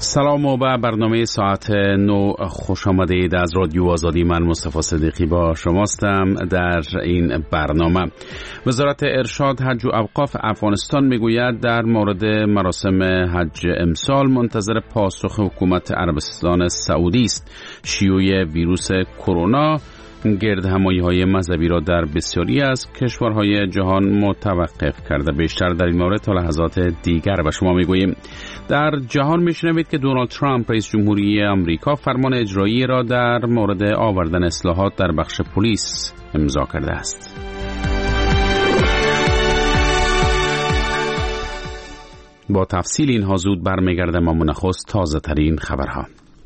سلام و به برنامه ساعت 9 خوش آمدید. از رادیو آزادی من مصطفی صدیقی با شماستم. در این برنامه وزارت ارشاد حج و اوقاف افغانستان میگوید در مورد مراسم حج امسال منتظر پاسخ حکومت عربستان سعودی است. شیوع ویروس کرونا گردهمایی‌های مذهبی را در بسیاری از کشورهای جهان متوقف کرده. بیشتر در این مورد تا لحظات دیگر به شما میگوییم. در جهان میشنوید که دونالد ترامپ رئیس جمهوری آمریکا فرمان اجرایی را در مورد آوردن اصلاحات در بخش پلیس امضا کرده است. با تفصیل اینها زود برمیگردم، اما نخست تازه ترین خبرها.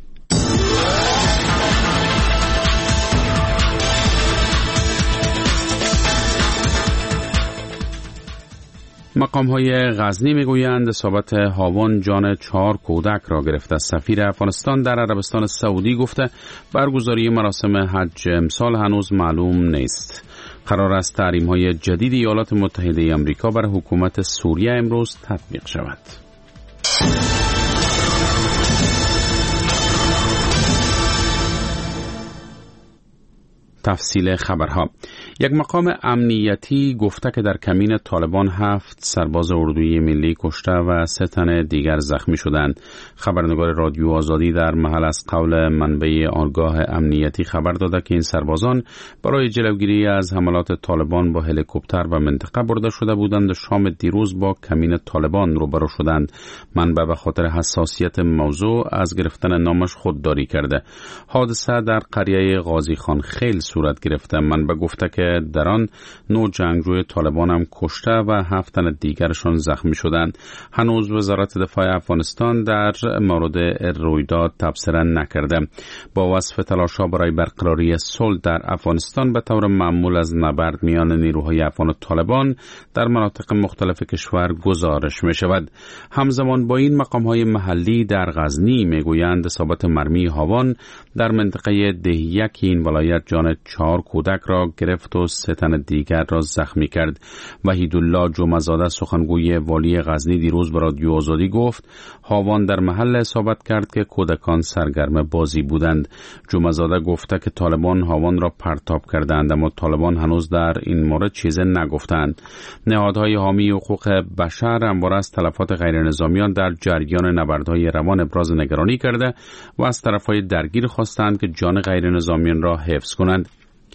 مقام‌های غزنی میگویند اصابت هاون جان 4 کودک را گرفته. سفیر افغانستان در عربستان سعودی گفته برگزاری مراسم حج امسال هنوز معلوم نیست. قرار است تحریم‌های جدید ایالات متحده آمریکا بر حکومت سوریه امروز تطبیق شود. تفصیل خبرها. یک مقام امنیتی گفته که در کمین طالبان 7 سرباز اردوی ملی کشته و 3 تن دیگر زخمی شدند. خبرنگار رادیو آزادی در محل از قول منبع آگاه امنیتی خبر داده که این سربازان برای جلوگیری از حملات طالبان با هلیکوپتر به منطقه برده شده بودند و شام دیروز با کمین طالبان روبرو شدند. منبع به خاطر حساسیت موضوع از گرفتن نامش خودداری کرده. حادثه در قریه غازی خان خیل صورت گرفته. منبع گفته که در آن 9 جنگجوی طالبان هم کشته و 7 تن دیگرشان زخمی شدند. هنوز وزارت دفاع افغانستان در مورد رویداد تبصره نکرده. با وصف تلاش‌ها برای برقراری صلح در افغانستان به طور معمول از نبرد میان نیروهای افغان و طالبان در مناطق مختلف کشور گزارش می شود. همزمان با این مقام‌های محلی در غزنی میگویند اصابت مرمی هاون در منطقه دهیک این ولایت جان 4 کودک را گرفت و 3 تن دیگر را زخمی کرد. وحیدالله جمعه‌زاده سخنگوی والی غزنی دیروز به رادیو آزادی گفت هاون در محل اصابت کرد که کودکان سرگرم بازی بودند. جمعه‌زاده گفته که طالبان هاون را پرتاب کردند، اما طالبان هنوز در این مورد چیزی نگفتند. نهادهای حامی حقوق بشر همواره از تلفات غیرنظامیان در جریان نبردهای روان ابراز نگرانی کرده و از طرفهای درگیر خواستند که جان غیرنظامیان را حفظ کنند.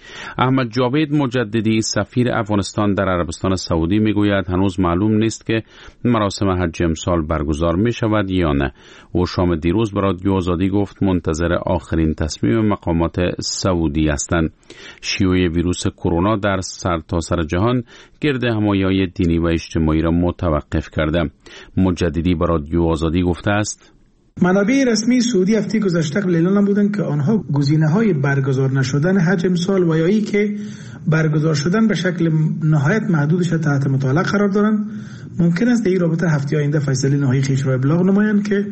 احمد جاوید مجددی سفیر افغانستان در عربستان سعودی میگوید هنوز معلوم نیست که مراسم حج امسال برگزار می شود یا نه. او شام دیروز به رادیو آزادی گفت منتظر آخرین تصمیم مقامات سعودی هستند. شیوع ویروس کرونا در سرتاسر جهان گردهمایی‌های دینی و اجتماعی را متوقف کرده. مجددی به رادیو آزادی گفته است منابع رسمی سعودی هفته گذشته اعلام بودند که آنها گزینه‌های برگزار نشدن حج امسال و یا ای که برگزار شدن به شکل نهایت محدودش تحت مطالعه قرار دارند. ممکن است در این رابطه هفته آینده فیصله نهایی خیش را ابلاغ نمایند که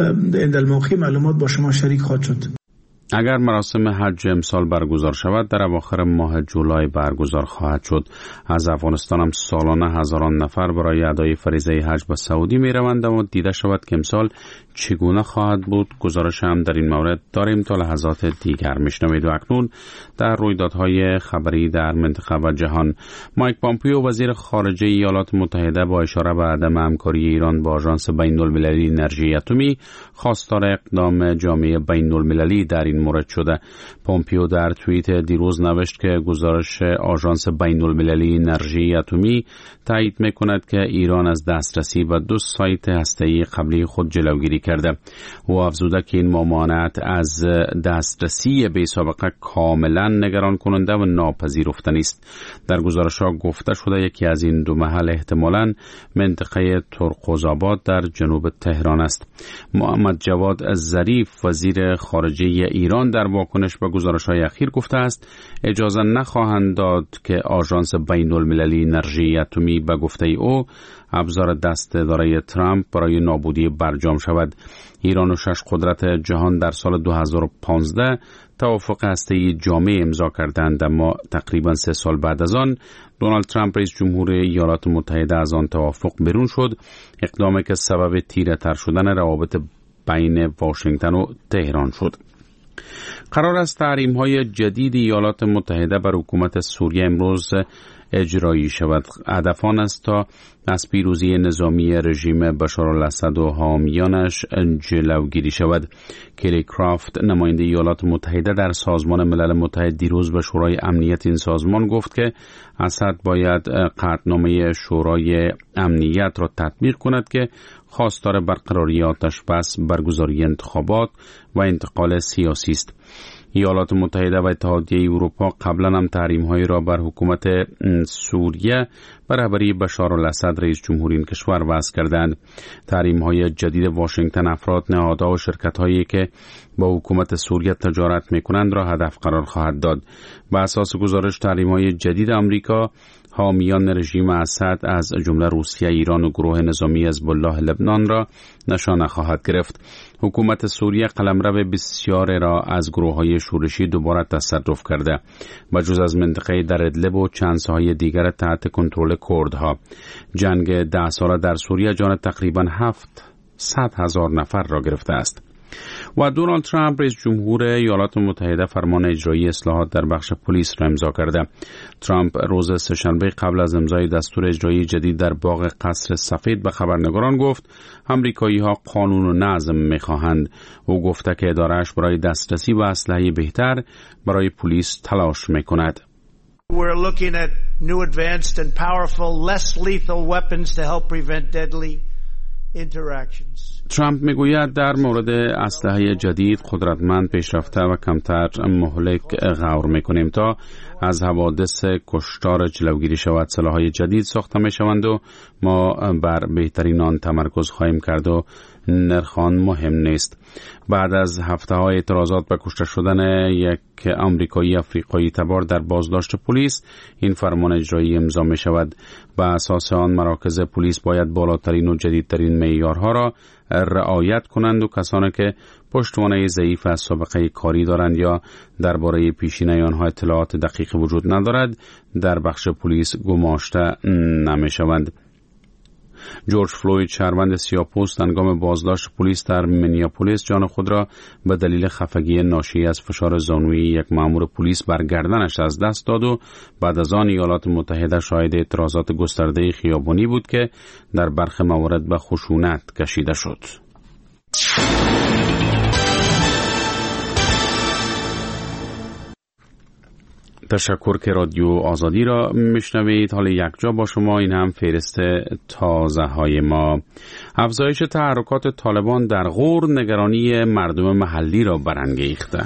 عند الموقع معلومات با شما شریک خواهد شد. اگر مراسم حج امسال برگزار شود در اواخر ماه جولای برگزار خواهد شد. از افغانستان هم سالانه هزاران نفر برای ادای فریضه حج به سعودی می روند و دیده شود که امسال چگونه خواهد بود. گزارش هم در این مورد داریم تا لحظات دیگر. میشنوید و اکنون در رویدادهای خبری در منطقه و جهان. مایک پامپیو وزیر خارجه ایالات متحده با اشاره به عدم همکاری ایران با آژانس بین‌المللی انرژی اتمی خواستار اقدام جامعه بین‌المللی در این مورد شده. پامپیو در توییت دیروز نوشت که گزارش آژانس بین‌المللی انرژی اتمی تایید می‌کند که ایران از دسترسی به 2 سایت هسته‌ای قبلی خود جلوگیری کرده. او افزوده که این ممانعت از دسترسی بی سابقه کاملا نگران کننده و ناپذیرفتنی است. در گزارش‌ها گفته شده یکی از این 2 محل احتمالاً منطقه ترقوزآباد در جنوب تهران است. محمد جواد ظریف وزیر خارجه ایران در واکنش به گزارش‌های اخیر گفته است اجازه نخواهند داد که آژانس بین‌المللی انرژی اتمی به گفته او ابزار دست اداره ترامپ برای نابودی برجام شود. ایران و 6 قدرت جهان در سال 2015 توافق هسته‌ای جامع امضا کردند، اما تقریبا 3 سال بعد از آن دونالد ترامپ رئیس جمهور ایالات متحده از آن توافق بیرون شد. اقدامی که سبب تیره تر شدن روابط بین واشنگتن و تهران شد. قرار است تحریم‌های جدید ایالات متحده بر حکومت سوریه امروز اجرایی شود. هدف آن است تا از پیروزی نظامی رژیم بشارالاسد و حامیانش جلوگیری شود. کلی کرافت، نماینده ایالات متحده در سازمان ملل متحد، دیروز به شورای امنیت این سازمان گفت که اسد باید قطعنامه شورای امنیت را تطبیق کند که خواستار برقراری آتش بس، برگزاری انتخابات و انتقال سیاسی است. ایالات متحده و اتحادیه اروپا قبلا هم تحریم‌هایی را بر حکومت سوریه به رهبری بشارالاسد رئیس جمهور این کشور وضع کردند. تحریم‌های جدید واشنگتن افراد، نهادها و شرکت‌هایی که با حکومت سوریه تجارت می‌کنند را هدف قرار خواهد داد. بر اساس گزارش تحریم‌های جدید آمریکا حامیان رژیم اسد از جمله روسیه، ایران و گروه نظامی حزب الله لبنان را نشانه خواهد گرفت. حکومت سوریه قلمرو بسیار را از گروه‌های شورشی دوباره تصرف کرده و جز از منطقه در ادلب و چند ساحه دیگر تحت کنترل کردها. جنگ 10 ساله در سوریه جان تقریباً 700,000 نفر را گرفته است. و دونالد ترامپ رئیس جمهور ایالات متحده فرمان اجرایی اصلاحات در بخش پلیس را امضا کرده. ترامپ روز سه‌شنبه قبل از امضای دستور اجرایی جدید در باغ قصر سفید به خبرنگاران گفت آمریکایی‌ها قانون و نظم می‌خواهند. او گفته که اداره‌اش برای دسترسی به اسلحه بهتر برای پلیس تلاش می‌کند. We're looking at new advanced and powerful, less lethal weapons to help prevent deadly interactions. ترامپ میگوید در مورد اسلحه جدید قدرتمند، پیشرفته و کمتر مهلک غور میکنیم تا از حوادث کشتار جلوگیری شود. سلاح‌های جدید ساخته میشوند و ما بر بهترین آن تمرکز خواهیم کرد و نرخ آن مهم نیست. بعد از هفته‌های اعتراضات به کشته شدن یک آمریکایی افریقایی تبار در بازداشت پلیس، این فرمان اجرایی امضا می شود. به اساس آن مراکز پلیس باید بالاترین و جدیدترین معیارها را رعایت کنند و کسانی که پشتوانه ضعیف از سابقه کاری دارند یا درباره پیشینه آنها اطلاعات دقیق وجود ندارد در بخش پلیس گماشته نمی شوند. جورج فلوید، شهروند سیاه‌پوست، هنگام بازداشت پلیس در مینیاپولیس جان خود را به دلیل خفگی ناشی از فشار زانویی یک مأمور پلیس بر گردنش از دست داد و بعد از آن ایالات متحده شاهد اعتراضات گسترده خیابانی بود که در برخی موارد به خشونت کشیده شد. تشکر که رادیو آزادی را میشنوید. حالا یک جا با شما، این هم فهرست تازه های ما. افزایش تحرکات طالبان در غور نگرانی مردم محلی را برانگیخته.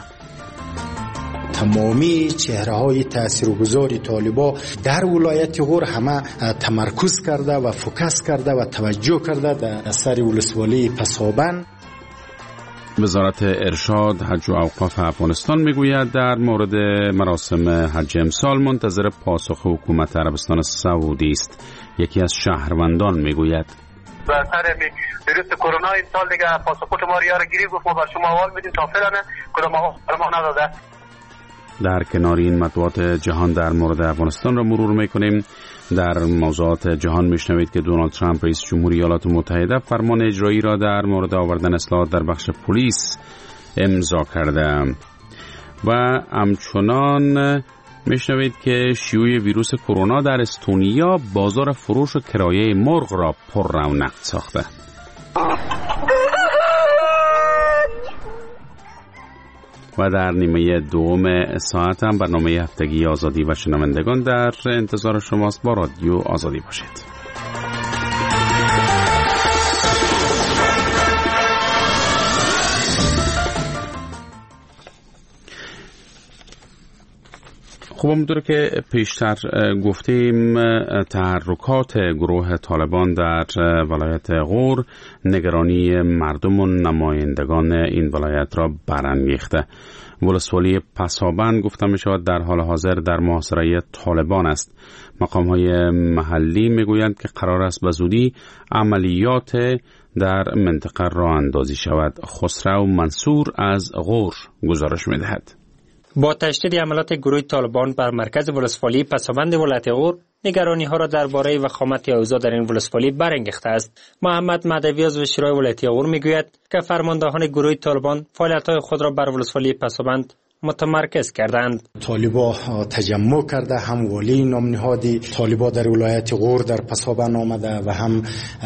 تمامی چهره‌های تاثیرگذار طالبان در ولایت غور همه تمرکز کرده و فوکس کرده و توجه کرده در سر ولسوالی پسابند. وزارت ارشاد، حج و اوقاف افغانستان میگوید در مورد مراسم حج امسال منتظر پاسخ حکومت عربستان سعودی است. یکی از شهروندان میگوید در سر ویروس کرونا این سال دیگه پاسپورت ما رو گرفت، گفت ما بر شما حوال میدیم تا فعلا کدام ما نداده. در کنار این مطبوعات جهان در مورد افغانستان را مرور میکنیم. در موضوعات جهان میشنوید که دونالد ترامپ رئیس جمهور ایالات متحده فرمان اجرایی را در مورد آوردن اصلاحات در بخش پلیس امضا کرده و همچنان میشنوید که شیوع ویروس کرونا در استونیا بازار فروش و کرایه مرغ را پر رونق ساخته. و در نیمه دوم ساعت هم برنامه هفتگی آزادی و شنوندگان در انتظار شماست. با رادیو آزادی باشید. خب همونطور که پیشتر گفتیم، تحرکات گروه طالبان در ولایت غور نگرانی مردم و نمایندگان این ولایت را برانگیخته. ولسوالی پسابند گفته می شود در حال حاضر در محاصره طالبان است. مقام‌های محلی می گویند که قرار است به زودی عملیات در منطقه راه اندازی شود. خسرو منصور از غور گزارش می دهد. با تشدید حملات گروه طالبان بر مرکز ولسوالی پسابند ولایت غور، نگرانی ها را درباره وخامت اوضاع در این ولسوالی برانگیخته است. محمد مهدوی عضو شورای ولایتی غور میگوید که فرماندهان گروه طالبان فعالیت‌های خود را بر ولسوالی پسابند متمرکز کردند. طالبا تجمع کرده، هم والی نام نهادی طالبا در ولایت غور در پسابند آمده و هم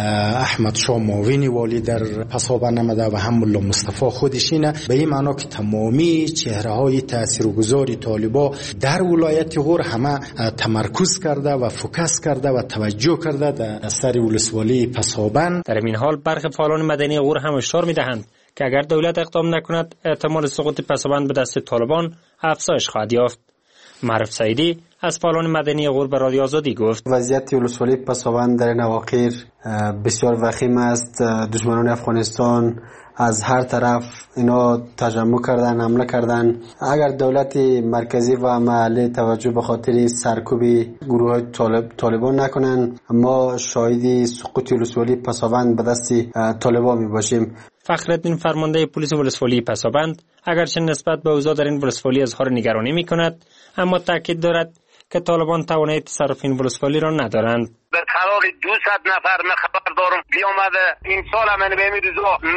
احمد شاه معاون والی در پسابند آمده و هم ملا مصطفی خودشینه. به این معنا که تمامی چهره های تاثیرگذاری طالبا در ولایت غور همه تمرکز کرده و فوکس کرده و توجه کرده در سر ولسوالی پسابند. در این حال برخی فعالان مدنی غور هم هشدار می‌دهند که اگر دولت اقدام نکند احتمال سقوط پسابند به دست طالبان افزایش خواهد یافت. معرف سعیدی از فعالان مدنی غور به رادیو آزادی گفت وضعیت ولسوالی پسابند در این اواخر بسیار وخیم است. دشمنان افغانستان از هر طرف اینا تجمع کردن، حمله کردن. اگر دولت مرکزی و محلی توجه به خاطر سرکوب گروه طالبان نکنن، ما شاهد سقوط ولسوالی پسابند به دست طالبان می باشیم. فخرالدین فرمانده پلیس ولسوالی پسابند اگرچه نسبت به اوضاع در این ولسوالی اظهار نگرانی می کند، اما تاکید دارد که طالبان توانایی تصرف این ولسوالی را ندارند. به طلاق 200 نفر خبر دارم بیامده این سال هم به امید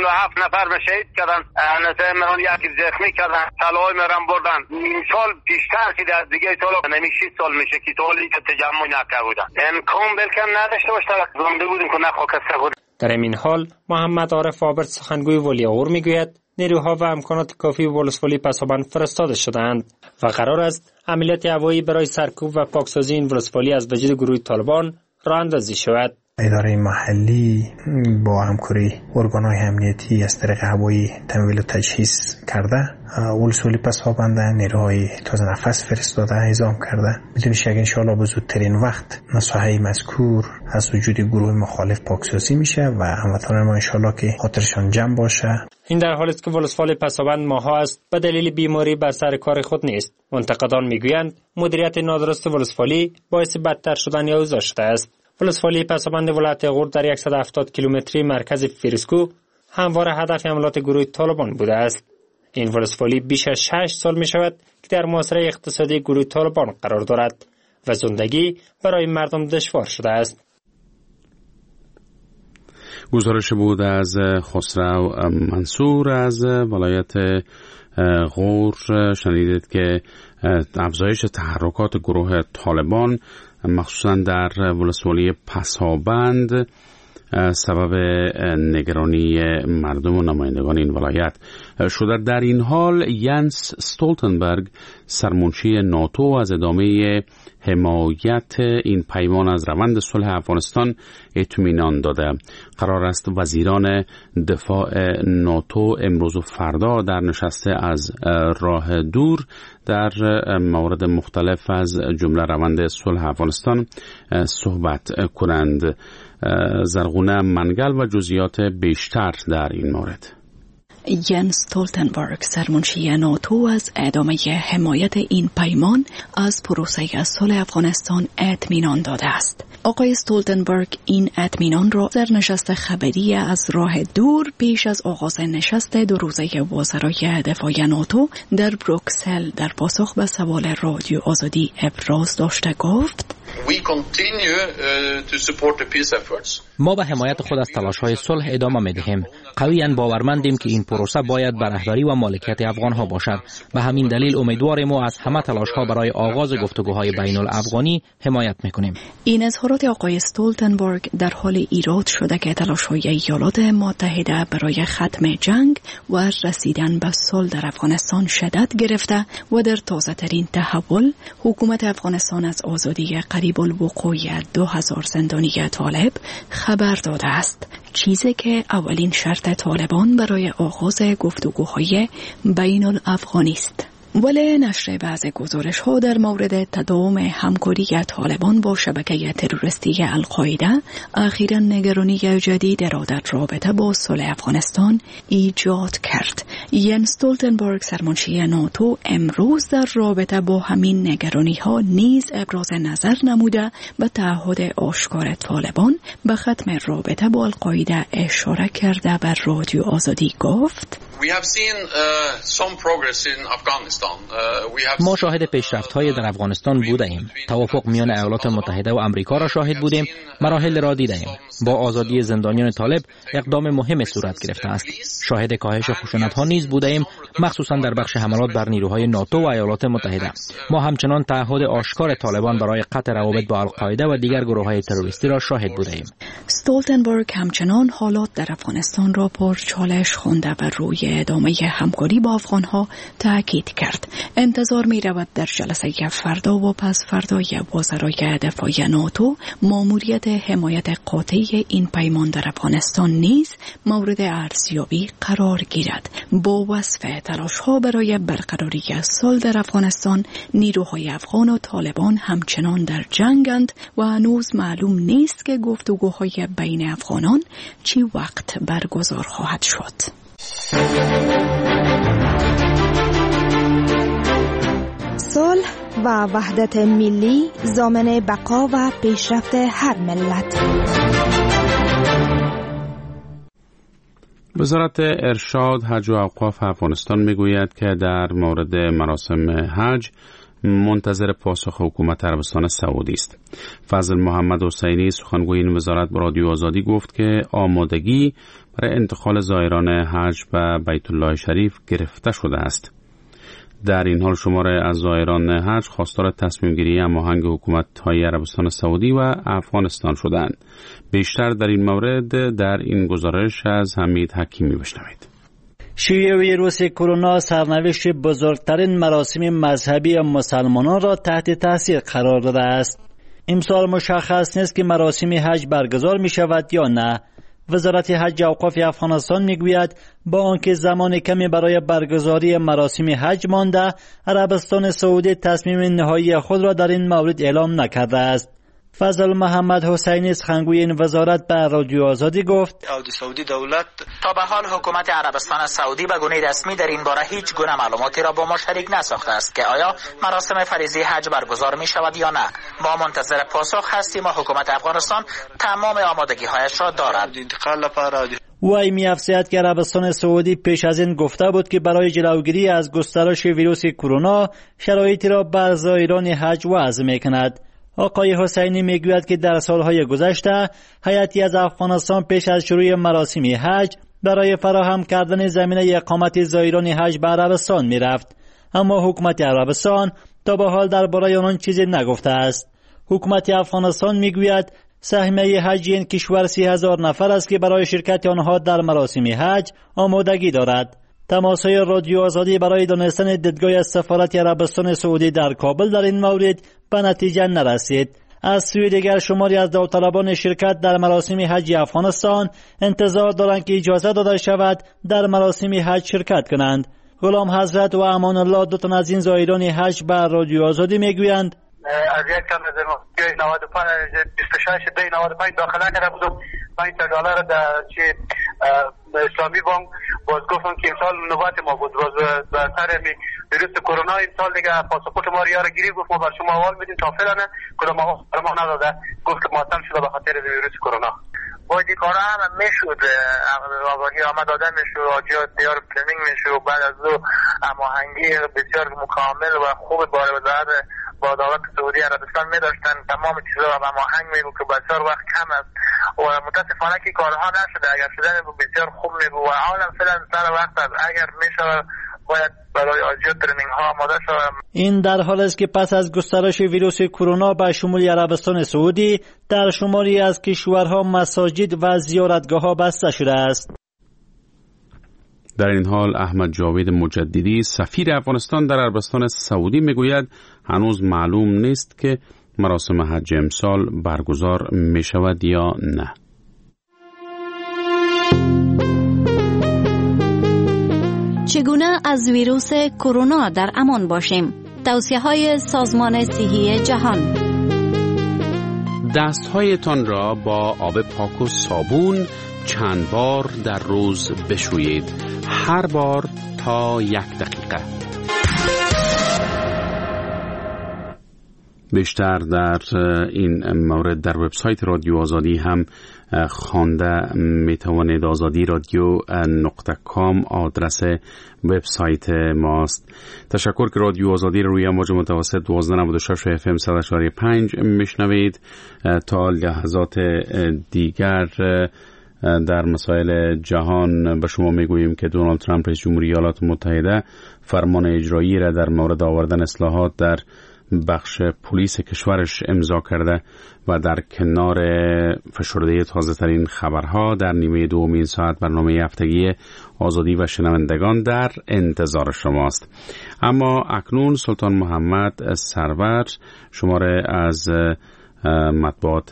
7 نفر شهید کردن، نسیم یکی زخمی کردن، طلاقای مرم بردن. این سال بیشتر که در دیگه طلاق نمیشه سال میشه که طالی که تجمع نکرده بودن امکان بلکن نداشته باشه زنده بودیم که نخواکسته بود. در این حال محمد عارف آبرد سخنگوی ولی غور میگوید نیروها و امکانات کافی ولسوالی پسابند فرستاده شدند و قرار است عملیات هوایی برای سرکوب و پاکسازی این ولسوالی از وجود گروه طالبان راه اندازی شود. اداره محلی با همکاری ارگان‌های امنیتی از طریق هوایی تمویل و تجهیز کرده، ولسوالی پسابند نیروهای تازه نفس فرستاده، اعزام کرده. بدون شک انشاءالله به زودترین وقت مساحه مذکور از وجود گروه مخالف پاکسازی میشه و هموطنان ما انشاءالله که خاطرشان جمع باشه. این در حالی است که ولسوالی پسابند ماه‌ها است به دلیل بیماری بر سر کار خود نیست. منتقدان میگویند مدیریت نادرست ولسوالی باعث بدتر شدن اوضاع شده است. ولسوالی پسابند ولایت غور در 170 کیلومتری مرکز فیرسکو همواره هدف حملات گروه طالبان بوده است. این ولسوالی بیش از 6 سال می شود که در محاصره اقتصادی گروه طالبان قرار دارد و زندگی برای مردم دشوار شده است. گزارش بود از خسرو منصور از ولایت غور. شنیدید که افزایش تحرکات گروه طالبان مخصوصا در ولسوالی پسابند سبب نگرانی مردم و نمایندگان این ولایت شده. در این حال ینس استولتنبرگ سرمنشی ناتو از ادامه حمایت این پیمان از روند صلح افغانستان اطمینان داده. قرار است وزیران دفاع ناتو امروز و فردا در نشست از راه دور در موارد مختلف از جمله روند صلح افغانستان صحبت کنند. زرغونه منگل و جزئیات بیشتر در این مورد. ینس استولتنبرگ سرمنشی ناتو از ادامه حمایت این پیمان از پروسه صلح افغانستان اطمینان داده است. آقای استولتنبرگ این اطمینان را در نشست خبری از راه دور پیش از آغاز نشست دو روزه وزرای دفاع ناتو در بروکسل در پاسخ به سوال رادیو آزادی ابراز داشته گفت: ما به حمایت خود از تلاش‌های صلح ادامه می‌دهیم. قویاً باورمندیم که این پروسه باید بر رهبری و مالکیت افغان‌ها باشد. به همین دلیل امیدواریم و از همه تلاش‌ها برای آغاز گفتگوهای بین‌الافغانی حمایت می‌کنیم. این اظهارات آقای استولتنبرگ در حال ایراد شده که تلاش‌های ایالات متحده برای ختم جنگ و رسیدن به صلح در افغانستان شدت گرفته و در تازه‌ترین تحول حکومت افغانستان از آزادی قریب الوقوع 2000 زندانی طالب خبر داده است، چیزی که اولین شرط طالبان برای آغاز گفتگوهای بین الافغانی است. ولی نشر بعض گزارش‌ها در مورد تداوم همکاری طالبان با شبکه تروریستی القاعده اخیراً نگرانی جدید را در رابطه با صلح افغانستان ایجاد کرد. ینس استولتنبرگ سرمنشی ناتو امروز در رابطه با همین نگرانی‌ها نیز ابراز نظر نموده به تعهد آشکار طالبان به ختم رابطه با القاعده اشاره کرده بر رادیو آزادی گفت: ما شاهد پیشرفت‌های در افغانستان بودیم. توافق میان ایالات متحده و آمریکا را شاهد بودیم. مراحل را دیدیم. با آزادی زندانیان طالب اقدام مهم صورت گرفته است. شاهد کاهش خشونت‌ها نیز بودیم، مخصوصا در بخش حملات بر نیروهای ناتو و ایالات متحده. ما همچنان تعهد آشکار طالبان برای قطع روابط با القاعده و دیگر گروه‌های تروریستی را شاهد بودیم. استولتنبرگ همچنان حالات در افغانستان را پرچالش خوانده و روی ادامه همکاری با افغانها تاکید کرد. انتظار می رود در جلسه فردا و پس فردای وزرای دفاع ناتو ماموریت حمایت قاطع این پیمان در افغانستان نیز مورد ارزیابی قرار گیرد. با وصف تلاش‌ها برای برقراری صلح در افغانستان، نیروهای افغان و طالبان همچنان در جنگند و هنوز معلوم نیست که گفتگوهای بین افغانان چی وقت برگزار خواهد شد. صلح و وحدت ملی ضامن بقا و پیشرفت هر ملت. وزارت ارشاد، حج و اوقاف افغانستان میگوید که در مورد مراسم حج منتظر پاسخ حکومت عربستان سعودی است. فضل محمد حسینی سخنگوی این وزارت به رادیو آزادی گفت که آمادگی برای انتقال زائران حج به بیت الله شریف گرفته شده است. در این حال شمار از زائران حج خواستار تصمیم گیری هماهنگ حکومت‌های عربستان سعودی و افغانستان شدند. بیشتر در این مورد در این گزارش از حمید حکیمی بشنوید. شیوع ویروس کرونا سرنوشت بزرگترین مراسم مذهبی مسلمانان را تحت تاثیر قرار داده است. امسال مشخص نیست که مراسم حج برگزار می شود یا نه. وزارت حج و اوقاف افغانستان میگوید با آنکه زمان کمی برای برگزاری مراسم حج مانده، عربستان سعودی تصمیم نهایی خود را در این مورد اعلام نکرده است. فضل محمد حسینی سخنگوی این وزارت به رادیو آزادی گفت سعودی دولت تا به حال حکومت عربستان سعودی به گونه رسمی در این باره هیچ گونه معلوماتی را با ما شریک نساخته است که آیا مراسم فریضه حج برگزار می شود یا نه. ما منتظر پاسخ هستیم و حکومت افغانستان تمام آمادگی هایش را دارد. وی می‌افزاید که عربستان سعودی پیش از این گفته بود که برای جلوگیری از گسترش ویروس کرونا شرایطی را بر زائران حج وضع می‌کند. آقای حسینی میگوید که در سالهای گذشته هیئتی از افغانستان پیش از شروع مراسم حج برای فراهم کردن زمینه اقامت زائران حج به عربستان میرفت، اما حکومت عربستان تا به حال درباره آن چیزی نگفته است. حکومت افغانستان میگوید سهمیه حج این کشور 30,000 نفر است که برای شرکت آنها در مراسم حج آمادگی دارد. تماس‌های رادیو آزادی برای دانستن دیدگاه سفارت عربستان سعودی در کابل در این مورد به نتیجه نرسید. از سوی دیگر شماری از داوطلبان شرکت در مراسم حج افغانستان انتظار دارند که اجازه داده شود در مراسم حج شرکت کنند. غلام حضرت و امان الله دو تن از این زائران حج به رادیو آزادی میگویند از یک کم از 26 داخله کرده بودم $5 در چه اسلامی بانک باز گفتم که امسال نوبت ما بود باز به سر ویروس کرونا امسال دیگه پاسپورت ما رو یارگیری گفت ما بر شما حوال میدیم تا فعلا کدام ما نداده گفت که معطل شده به خاطر ویروس کرونا. باید این کارا هم میشد آگاهی آمد داده میشد آجیا دیار پلنینگ میشد بعد از دو هماهنگی بسیار مکمل و خوب باره وزارت با دولت سعودی عربستان می‌داشتن تمام چیزا رو هماهنگ می‌بود که بسیار وقت کم است و متاسفانه که کارها نشده. اگر شده بسیار خوب می‌بود و حالا فعلا سر وقت است اگر میشه باید برای آجیا ترنینگ ها آماده شود. این در حال است که پس از گسترش ویروس کرونا به شمول عربستان سعودی در شماری از کشورها مساجد و زیارتگاه‌ها بسته شده است. در این حال احمد جاوید مجددی سفیر افغانستان در عربستان سعودی میگوید هنوز معلوم نیست که مراسم حج امسال برگزار می شود یا نه. چگونه از ویروس کرونا در امان باشیم؟ توصیه‌های سازمان صحی جهان. دست‌هایتان را با آب پاک و صابون چند بار در روز بشویید، هر بار تا 1 دقیقه. بیشتر در این مورد در وبسایت رادیو آزادی هم خوانده میتوانید. آزادی رادیو .com آدرس وبسایت ماست. تشکر که رادیو آزادی روی امواج متوسط 1296 FM 100.5 میشنوید. تا لحظات دیگر در مسائل جهان به شما میگوییم که دونالد ترامپ رئیس جمهوری ایالات متحده فرمان اجرایی را در مورد آوردن اصلاحات در بخش پلیس کشورش امضا کرده و در کنار فشرده تازه ترین خبرها در نیمه دومین ساعت برنامه هفتگی آزادی و شنوندگان در انتظار شماست. اما اکنون سلطان محمد سرور شماره از مطبوعات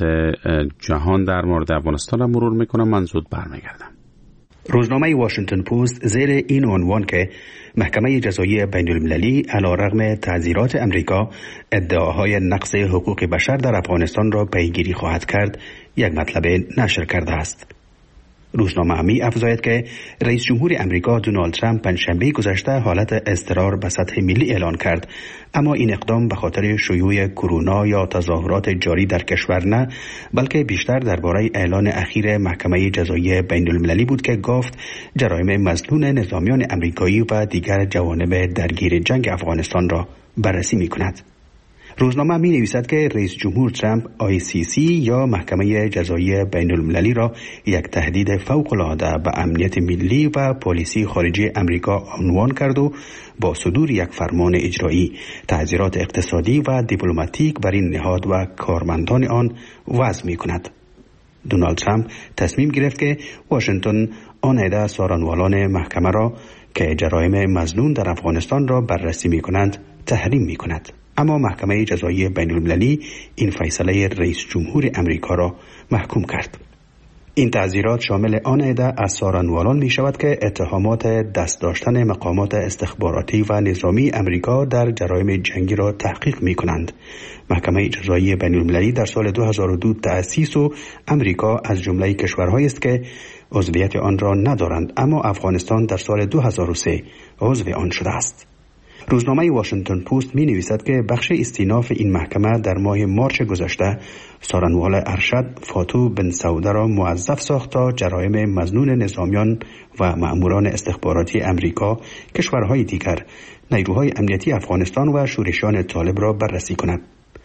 جهان در مورد افغانستان را مرور میکنم. من زود برمیگردم. روزنامه واشنگتن پست زیر این عنوان که محکمه جزایی بین المللی علیرغم تعزیرات امریکا ادعاهای نقض حقوق بشر در افغانستان را پیگیری خواهد کرد یک مطلب نشر کرده است. روزنامه می افزاید که رئیس جمهور امریکا دونالد ترامپ پنجشنبه گذشته حالت اضطرار به سطح ملی اعلان کرد، اما این اقدام به خاطر شیوع کرونا یا تظاهرات جاری در کشور نه، بلکه بیشتر درباره اعلان اخیر محکمه جزایی بین المللی بود که گفت جرایم مظنون نظامیان امریکایی و دیگر جوانب درگیر جنگ افغانستان را بررسی می کند. روزنامه می نویسد که رئیس جمهور ترامپ ICC یا محکمه جزایی بین المللی را یک تهدید فوق العاده به امنیت ملی و پالیسی خارجی امریکا عنوان کرد و با صدور یک فرمان اجرایی تعزیرات اقتصادی و دیپلماتیک بر این نهاد و کارمندان آن وضع می کند. دونالد ترامپ تصمیم گرفت که واشنگتن آن عده سارنوالان محکمه را که جرایم مظنون در افغانستان را بررسی می کنند تحریم می کند. اما محکمه جزایی بین المللی این فیصله رئیس جمهور امریکا را محکوم کرد. این تعزیرات شامل آن عده از سارنوالان می شود که اتهامات دست داشتن مقامات استخباراتی و نظامی امریکا در جرایم جنگی را تحقیق می کنند. محکمه جزایی بین المللی در سال 2002 تأسیس و امریکا از جمله کشورهایی است که عضویت آن را ندارند، اما افغانستان در سال 2003 عضو آن شده است. روزنامه واشنگتن پست می نویسد که بخش استیناف این محکمه در ماه مارچ گذشته سارنوال ارشد فاتو بن سعوده را موظف ساخت تا جرایم مظنون نظامیان و مأموران استخباراتی امریکا، کشورهای دیگر، نیروهای امنیتی افغانستان و شورشیان طالب را بررسی کند.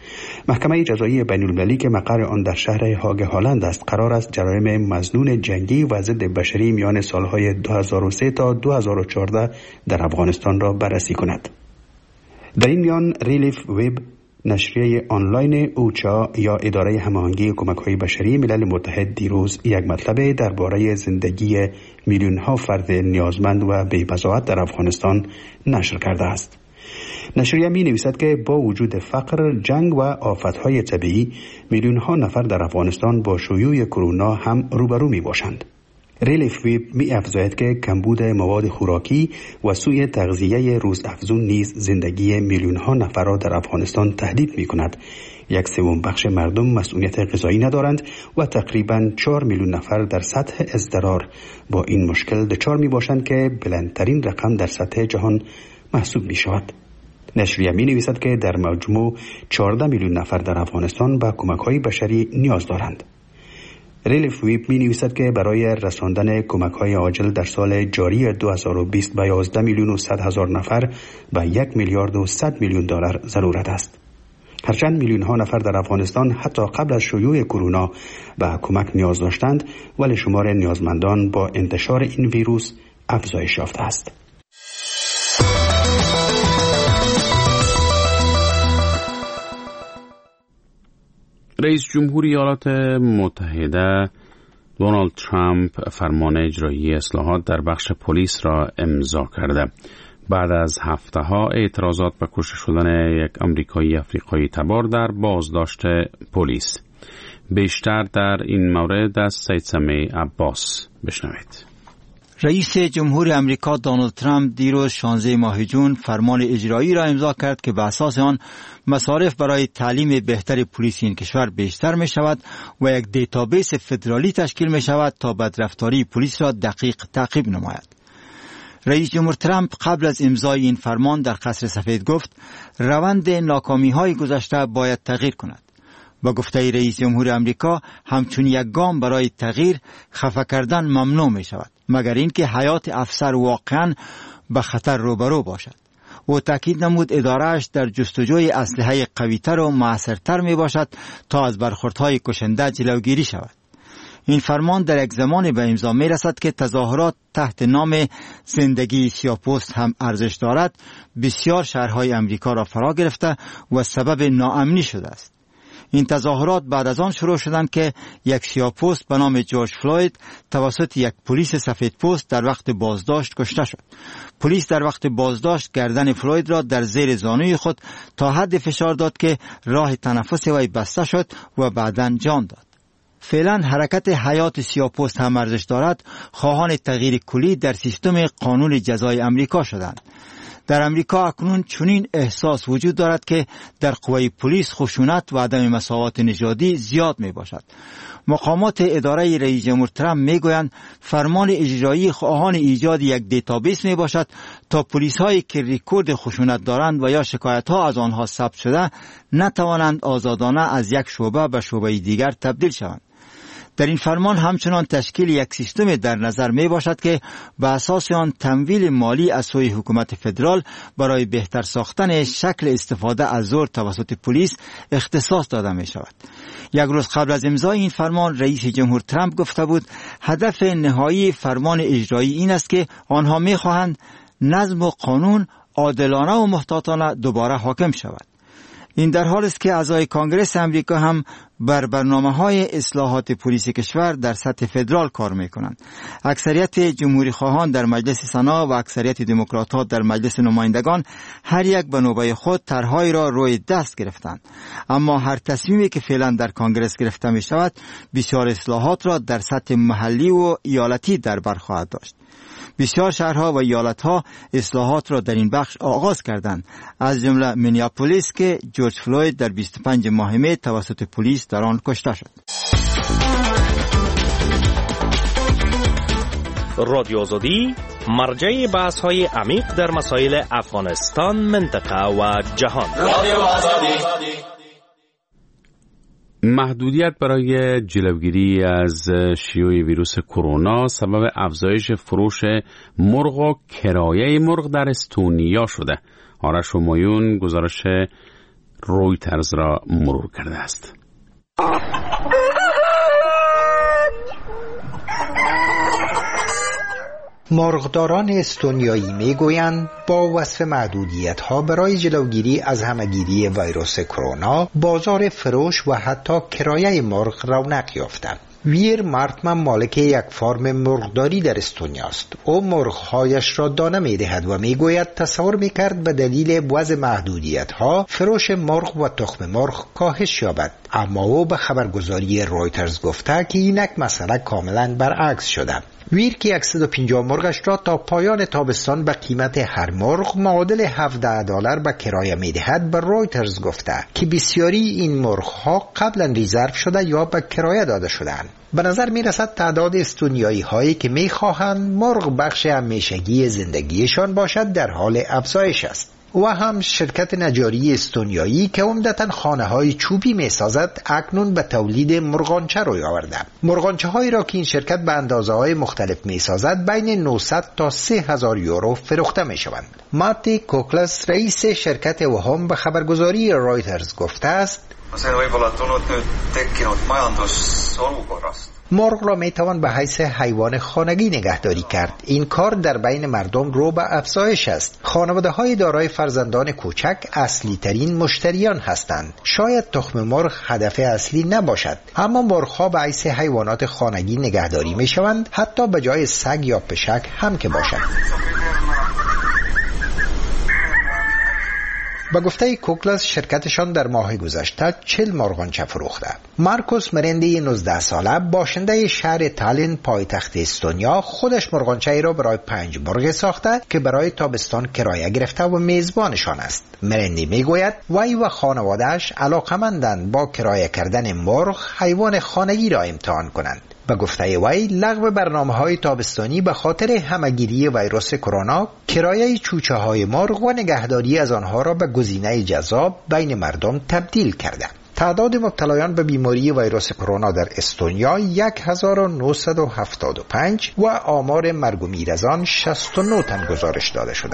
محکمه جزایی بین المللی که مقر آن در شهر هاگ هالند است قرار است جرایم مظنون جنگی و ضد بشری میان سالهای 2003 تا 2014 در افغانستان را بررسی کند. در این میان ریلیف وب، نشریه آنلاین اوچا یا اداره هماهنگی کمک‌های بشری ملل متحد، دیروز یک مطلب درباره زندگی میلیون‌ها فرد نیازمند و بی‌بضاعت در افغانستان نشر کرده است. نشریه می نویسد که با وجود فقر، جنگ و آفتهای طبیعی، میلیون‌ها نفر در افغانستان با شیوع کرونا هم روبرو می باشند. ریلیف ویب می افزاید که کمبود مواد خوراکی و سوء تغذیه روزافزون نیز زندگی میلیون‌ها نفر را در افغانستان تهدید می کند. 1/3 مردم مسئولیت غذایی ندارند و تقریباً 4 میلیون نفر در سطح اضطرار با این مشکل دچار می باشند که بلندترین رقم در سطح جهان محسوب می شود. نشریه می نویسد که در مجموع 14 میلیون نفر در افغانستان به کمک‌های بشری نیاز دارند. ریلیف ویب می نویسد که برای رساندن کمک‌های عاجل در سال جاری 2020 به 11 میلیون و 100 هزار نفر به 1 میلیارد و 100 میلیون دلار ضرورت است. هرچند میلیون‌ها نفر در افغانستان حتی قبل از شیوع کرونا به کمک نیاز داشتند، ولی شمار نیازمندان با انتشار این ویروس افزایش یافته است. رئیس جمهور ایالات متحده دونالد ترامپ فرمان اجرایی اصلاحات در بخش پلیس را امضا کرده بعد از هفته‌ها اعتراضات به کشته شدن یک آمریکایی افریقایی تبار در بازداشت پلیس. بیشتر در این مورد از سید سمیع عباس بشنوید. رئیس جمهور امریکا دونالد ترامپ دیروز 16 ماه جون فرمان اجرایی را امضا کرد که به اساس آن مصارف برای تعلیم بهتر پلیس این کشور بیشتر می شود و یک دیتابیس فدرالی تشکیل می شود تا بدرفتاری پلیس را دقیق تعقیب نماید. رئیس جمهور ترامپ قبل از امضای این فرمان در قصر سفید گفت روند ناکامی‌های گذشته باید تغییر کند. با گفته رئیس جمهور امریکا همچون یک گام برای تغییر خفه کردن ممنوع می شود مگر اینکه حیات افسر واقعا به خطر روبرو باشد. او تاکید نمود اداره‌اش در جستجوی اسلحه قوی‌تر و موثرتر می باشد تا از برخوردهای کشنده جلوگیری شود. این فرمان در یک زمان به امضا می رسد که تظاهرات تحت نام زندگی سیاه‌پوست هم ارزش دارد بسیار شهرهای امریکا را فرا گرفته و سبب ناامنی شده است. این تظاهرات بعد از آن شروع شدند که یک سیاه‌پوست به نام جورج فلوید توسط یک پلیس سفیدپوست در وقت بازداشت کشته شد. پلیس در وقت بازداشت گردن فلوید را در زیر زانوی خود تا حد فشار داد که راه تنفس وی بسته شد و بعداً جان داد. فعلا حرکت حیات سیاه‌پوست هم ارزش دارد خواهان تغییر کلی در سیستم قانون جزای امریکا شدند. در امریکا اکنون چنین احساس وجود دارد که در قوه پلیس خشونت و عدم مساوات نژادی زیاد می باشد. مقامات اداره رئیس جمهور ترامپ می گویند فرمان اجرایی خواهان ایجاد یک دیتابیس می باشد تا پلیس هایی که ریکورد خشونت دارند و یا شکایت ها از آنها ثبت شده نتوانند آزادانه از یک شعبه به شعبه دیگر تبدیل شوند. در این فرمان همچنان تشکیل یک سیستم در نظر می باشد که به اساس آن تمویل مالی از سوی حکومت فدرال برای بهتر ساختن شکل استفاده از زور توسط پلیس اختصاص داده می شود. یک روز قبل از امضای این فرمان رئیس جمهور ترامپ گفته بود هدف نهایی فرمان اجرایی این است که آنها می خواهند نظم و قانون عادلانه و محتاطانه دوباره حاکم شود. این در حال است که اعضای کانگرس امریکا هم بر برنامه‌های اصلاحات پلیس کشور در سطح فدرال کار می‌کنند. اکثریت جمهوری خواهان در مجلس سنا و اکثریت دموکرات‌ها در مجلس نمایندگان هر یک به نوبه خود طرح‌هایی را روی دست گرفتند. اما هر تصمیمی که فعلا در کانگرس گرفته می‌شود بسیار اصلاحات را در سطح محلی و ایالتی در بر خواهد داشت. بسیار شهرها و ایالتها اصلاحات را در این بخش آغاز کردند، از جمله مینیاپولیس که جورج فلوید در 25 ماه می توسط پلیس در آن کشته شد. رادیو آزادی مرجع بحث‌های عمیق در مسائل افغانستان، منطقه و جهان. رادیو آزادی. محدودیت برای جلوگیری از شیوع ویروس کرونا سبب افزایش فروش مرغ و کرایه مرغ در استونیا شده. آرش همایون گزارش رویترز را مرور کرده است. مرغداران استونیایی میگویند با وصف محدودیت‌ها برای جلوگیری از همه‌گیری ویروس کرونا، بازار فروش و حتی کرایه مرغ رونق یافتند. ویر مارتمن مالک یک فارم مرغداری در استونیا است. او مرغ‌هایش را دانه می‌دهد و میگوید تصور می‌کرد به دلیل وضع محدودیت‌ها فروش مرغ و تخم مرغ کاهش یابد، اما او به خبرگزاری رویترز گفته که اینک مسئله کاملا برعکس شده. ویر که 150 مرغش را تا پایان تابستان به قیمت هر مرغ معادل $17 به کرایه می‌دهد به رویترز گفته که بسیاری این مرغ‌ها قبلا ریزرو شده یا به کرایه داده شدند. به نظر می‌رسد تعداد استونیایی هایی که می‌خواهند مرغ بخش همیشگی زندگیشان باشد در حال افزایش است. و هم شرکت نجاری استونیایی که عمدتاً خانه‌های چوبی می‌سازد اکنون به تولید مرغانچه روی آورده. مرغانچه هایی را که این شرکت به اندازه‌های مختلف می‌سازد بین 900 تا 3000 یورو فروخته می‌شوند. مارتی کوکلس رئیس شرکت وهام به خبرگزاری رویترز گفته است مرغ را میتوان به حیث حیوان خانگی نگهداری کرد. این کار در بین مردم رو به افزایش است. خانواده های دارای فرزندان کوچک اصلی ترین مشتریان هستند. شاید تخم مرغ هدف اصلی نباشد، اما مرغ ها به حیث حیوانات خانگی نگهداری می شوند، حتی به جای سگ یا پشک هم که باشد. با گفته کوکلاس شرکتشان در ماه گذشته 40 مرغانچه فروخته. مارکوس مرندی 19 ساله باشنده شهر تالین پایتخت استونیا خودش مرغانچه‌ای را برای 5 مرغ ساخته که برای تابستان کرایه گرفته و میزبانشان است. مرندی میگوید وی و خانواده‌اش علاقه‌مندند با کرایه کردن مرغ حیوان خانگی را امتحان کنند. به گفته وی لغو برنامه‌های تابستانی به خاطر همه‌گیری ویروس کرونا کرایه چوچه های مرغ و نگهداری از آنها را به گزینه جذاب بین مردم تبدیل کرده. تعداد مبتلایان به بیماری ویروس کرونا در استونیا 1975 و آمار مرگ و میر از آن 69 تن گزارش داده شده.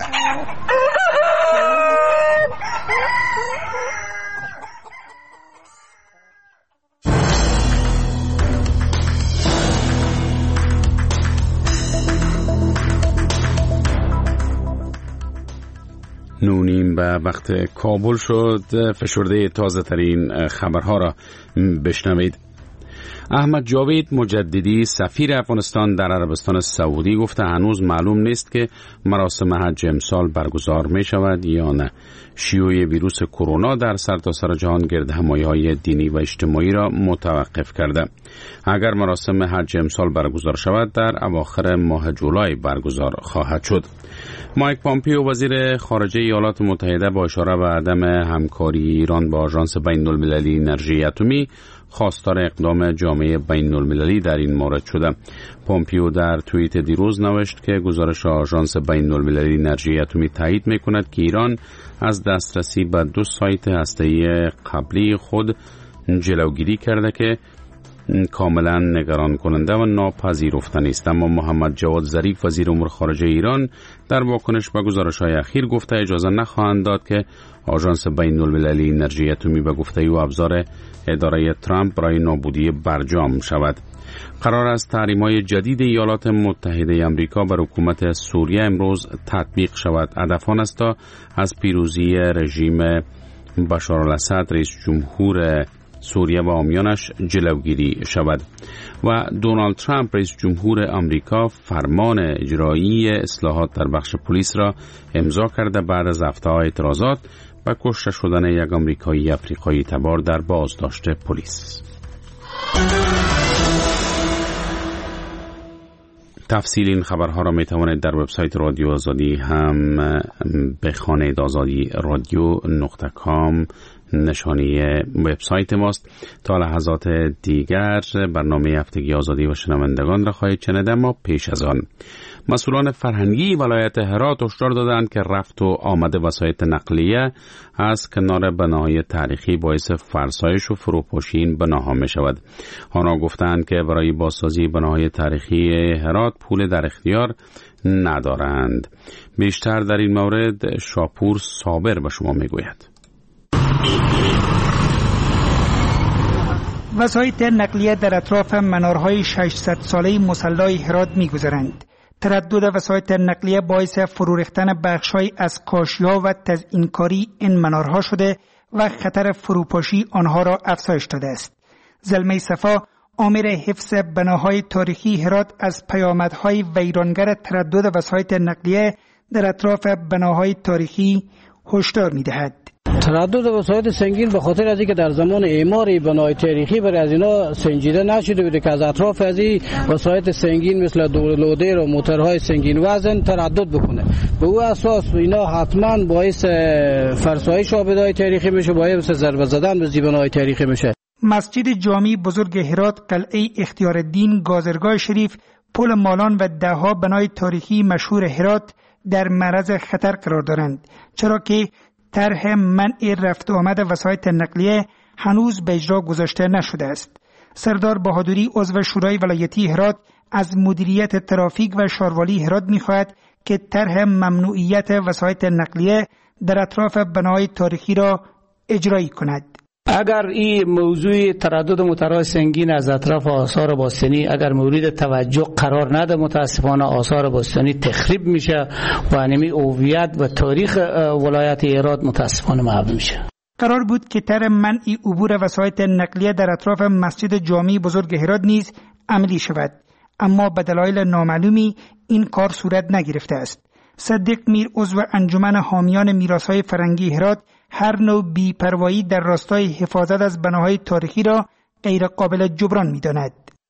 نونیم به وقت کابل شد. فشرده تازه ترین خبرها را بشنوید. احمد جاوید مجددی سفیر افغانستان در عربستان سعودی گفته هنوز معلوم نیست که مراسم حج امسال برگزار می شود یا نه. شیوع ویروس کرونا در سرتاسر جهان گردهمایی‌های دینی و اجتماعی را متوقف کرده. اگر مراسم حج امسال برگزار شود در اواخر ماه جولای برگزار خواهد شد. مایک پامپیو وزیر خارجه ایالات متحده با اشاره به عدم همکاری ایران با آژانس بین‌المللی انرژی اتمی خواستار اقدام جامعه بین‌المللی در این مورد شده. پامپیو در توییت دیروز نوشت که گزارش آژانس بین‌المللی انرژی اتمی تایید می‌کند که ایران از دسترسی به 2 سایت هسته‌ای قبلی خود جلوگیری کرده که کاملا نگران کننده و ناپذیرفتنی است. اما محمد جواد ظریف وزیر امور خارجه ایران در واکنش به گزارش‌های اخیر گفته اجازه نخواهند داد که آژانس بین‌المللی انرژی اتمی به گفته او ابزار اداره ترامپ برای نابودی برجام شود. قرار است تحریم‌های جدید ایالات متحده آمریکا بر حکومت سوریه امروز تطبیق شود. هدف آن است تا از پیروزی رژیم بشار الاسد رئیس جمهور سوریه و حامیانش جلوگیری شود. و دونالد ترامپ رئیس جمهور آمریکا فرمان اجرایی اصلاحات در بخش پلیس را امضا کرده بعد از هفته‌ها اعتراضات به کشته شدن یک آمریکایی افریقایی تبار در بازداشت پلیس. تفصیل این خبرها را می توانید در وبسایت رادیو آزادی هم بخوانید. آزادی رادیو.com نشانی وبسایت ماست. تا لحظات دیگر برنامه هفتگی آزادی و شنوندگان را خواهید شنید، اما پیش از آن مسئولان فرهنگی ولایت هرات هشدار دادند که رفت و آمد وسایل نقلیه از کنار بناهای تاریخی باعث فرسایش و فروپاشی این بناها می شود. آنها گفتند که برای بازسازی بناهای تاریخی هرات پول در اختیار ندارند. بیشتر در این مورد شاپور صابر به شما می گوید. وسایل نقلیه در اطراف منارهای 600 ساله مصلی هرات می‌گذرند. تردد وسایل نقلیه باعث فرو ریختن بخش‌های از کاشی‌ها و تزئین‌کاری این منارها شده و خطر فروپاشی آنها را افزایش داده است. زلمه صفا آمر حفظ بناهای تاریخی هرات از پیامدهای ویرانگر تردد وسایل نقلیه در اطراف بناهای تاریخی هشدار می‌دهد. تردد وسایل سنگین به خاطر از اینکه در زمان اعمار بنای تاریخی برای از اینا سنجیده نشده بوده که از اطراف از این وسایل سنگین مثل لودر و موتورهای سنگین وزن تردد بکنه. به او اساس اینا حتما باعث فرسایش آبادهای تاریخی میشه، باعث ضربه زدن به زیبنای تاریخی میشه. مسجد جامی بزرگ هرات، قلعه اختیارالدین، گازرگاه شریف، پل مالان و دهها بنای تاریخی مشهور هرات در معرض خطر قرار دارند، چرا که طرح منع رفت و آمد وسایل نقلیه هنوز به اجرا گذاشته نشده است. سردار بهادری عضو شورای ولایتی هرات از مدیریت ترافیک و شاروالی هرات می‌خواهد که طرح ممنوعیت وسایل نقلیه در اطراف بناهای تاریخی را اجرایی کند. اگر این موضوع تردد موتورهای سنگین از اطراف آثار باستانی اگر مورد توجه قرار نده، متاسفانه آثار باستانی تخریب میشه و نمی هویت و تاریخ ولایت هرات متاسفانه محو میشه. قرار بود که طرح منع عبور وسایل نقلیه در اطراف مسجد جامی بزرگ هرات نیز عملی شود، اما به دلایل نامعلومی این کار صورت نگرفته است. صدیق میر عضو انجمن حامیان میراث‌های فرهنگی هرات هر نوع بی‌پروایی در راستای حفاظت از بناهای تاریخی را غیر قابل جبران می‌داند.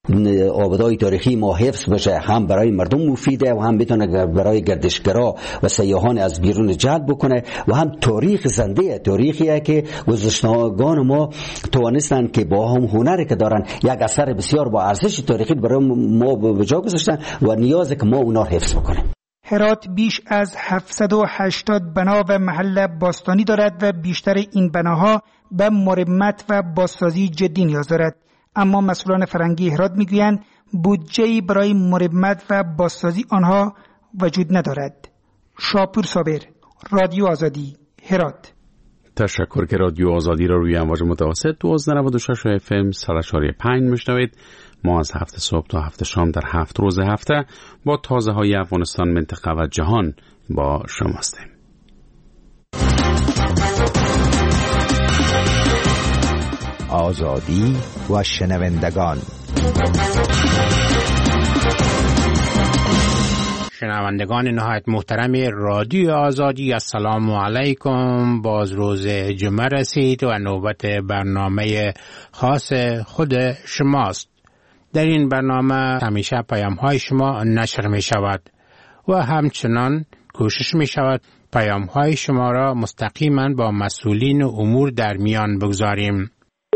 آبادهای تاریخی ما حفظ بشه، هم برای مردم مفیده و هم بتونه برای گردشگرا و سیاحان از بیرون جلب بکنه و هم تاریخ زنده، تاریخیه که گذشتگان ما توانستن که با هم هنری که دارن یک اثر بسیار با ارزش تاریخی برای ما به جا گذاشتن و نیازه که ما اونا حفظ بکنیم. هرات بیش از 780 بنا و محل باستانی دارد و بیشتر این بناها به مرمت و بازسازی جدی نیاز دارد. اما مسئولان فرهنگی هرات میگویند بودجه‌ای برای مرمت و بازسازی آنها وجود ندارد. شاپور صابر، رادیو آزادی، هرات. تشکر که رادیو آزادی را روی امواج متوسط 1296 FM 104.5 میشنوید. ما از 7 صبح تا 7 شام در 7 روز هفته با تازه های افغانستان، منطقه و جهان با شما هستیم. آزادی و شنوندگان. شنوندگان نهایت محترم رادیو آزادی، السلام علیکم. باز روز جمعه رسید و نوبت برنامه خاص خود شماست. در این برنامه همیشه پیام‌های شما نشر می شود و همچنان کوشش می شود پیام‌های شما را مستقیما با مسئولین امور در میان بگذاریم.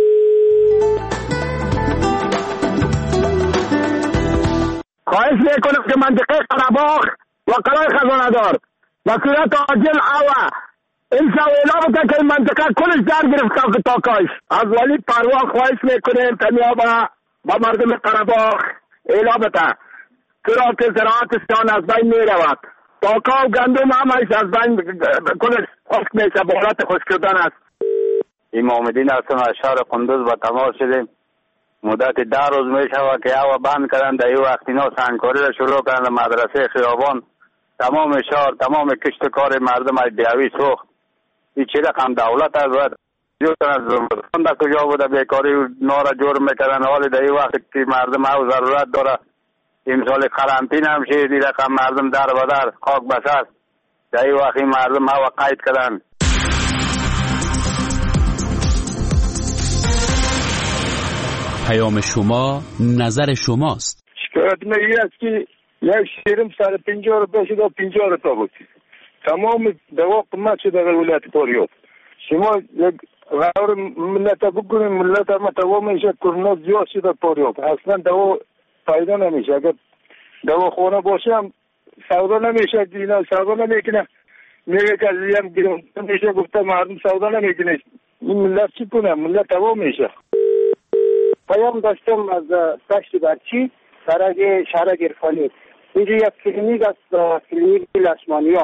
خواهش میکنم که منطقه قره‌باغ و قلعه خزانه‌دار و صورت عاجل این سویلا بوده که این منطقه کلش در گرفت تا کاش. از ولی پروان خواهش میکنیم تنیا با مردم قره‌باغ ایلا بده، چرا که زراعتشان از بین میرود. تاکا و گندم هم از بین کلش خشک میشه، به حالت خشک شدن است. امام الدین هستم از شهر قندوز با تماس شدیم. مدت 10 روز می شود که هوا بند کردن. در این وقت اینا سنگکاری را شروع کردن. مدرسه خیابان تمام شهر تمام کشتکار مردم از بیاوی سوخت. این چه رقم دولت است؟ زمستان در کجا بوده بیکاری نارا جور میکردن. حالی در این وقت که مردم او ضرورت داره امسال قرنطینه هم شد، این رقم مردم در بدر خاک بسر. در این وقت مردم او قید کردن. پیام شما نظر شماست. شکایت میگی است که یک شیرم سر 50 روپیه شده و 50 روپیه بود. تمام دوا قیمت شده در ولایت فاریاب. شما یک غور ملت بکنید، ملت ما دوا میشه، کرونا زیاد شده فاریاب. اصلا دوا فایده نمیشه. اگر دوا خونه باشه هم سودا نمیشه، دینا سودا نمیکنه. میگه که هم گیرم میشه، گفته مردم سودا نمیکنه. این ملت چی کنه؟ ملت دوا میشه. پیام داشتم از دشت برچی سرگ شهر گرفانی. اینجا یک کلینیک است، کلینیک لشمانیا.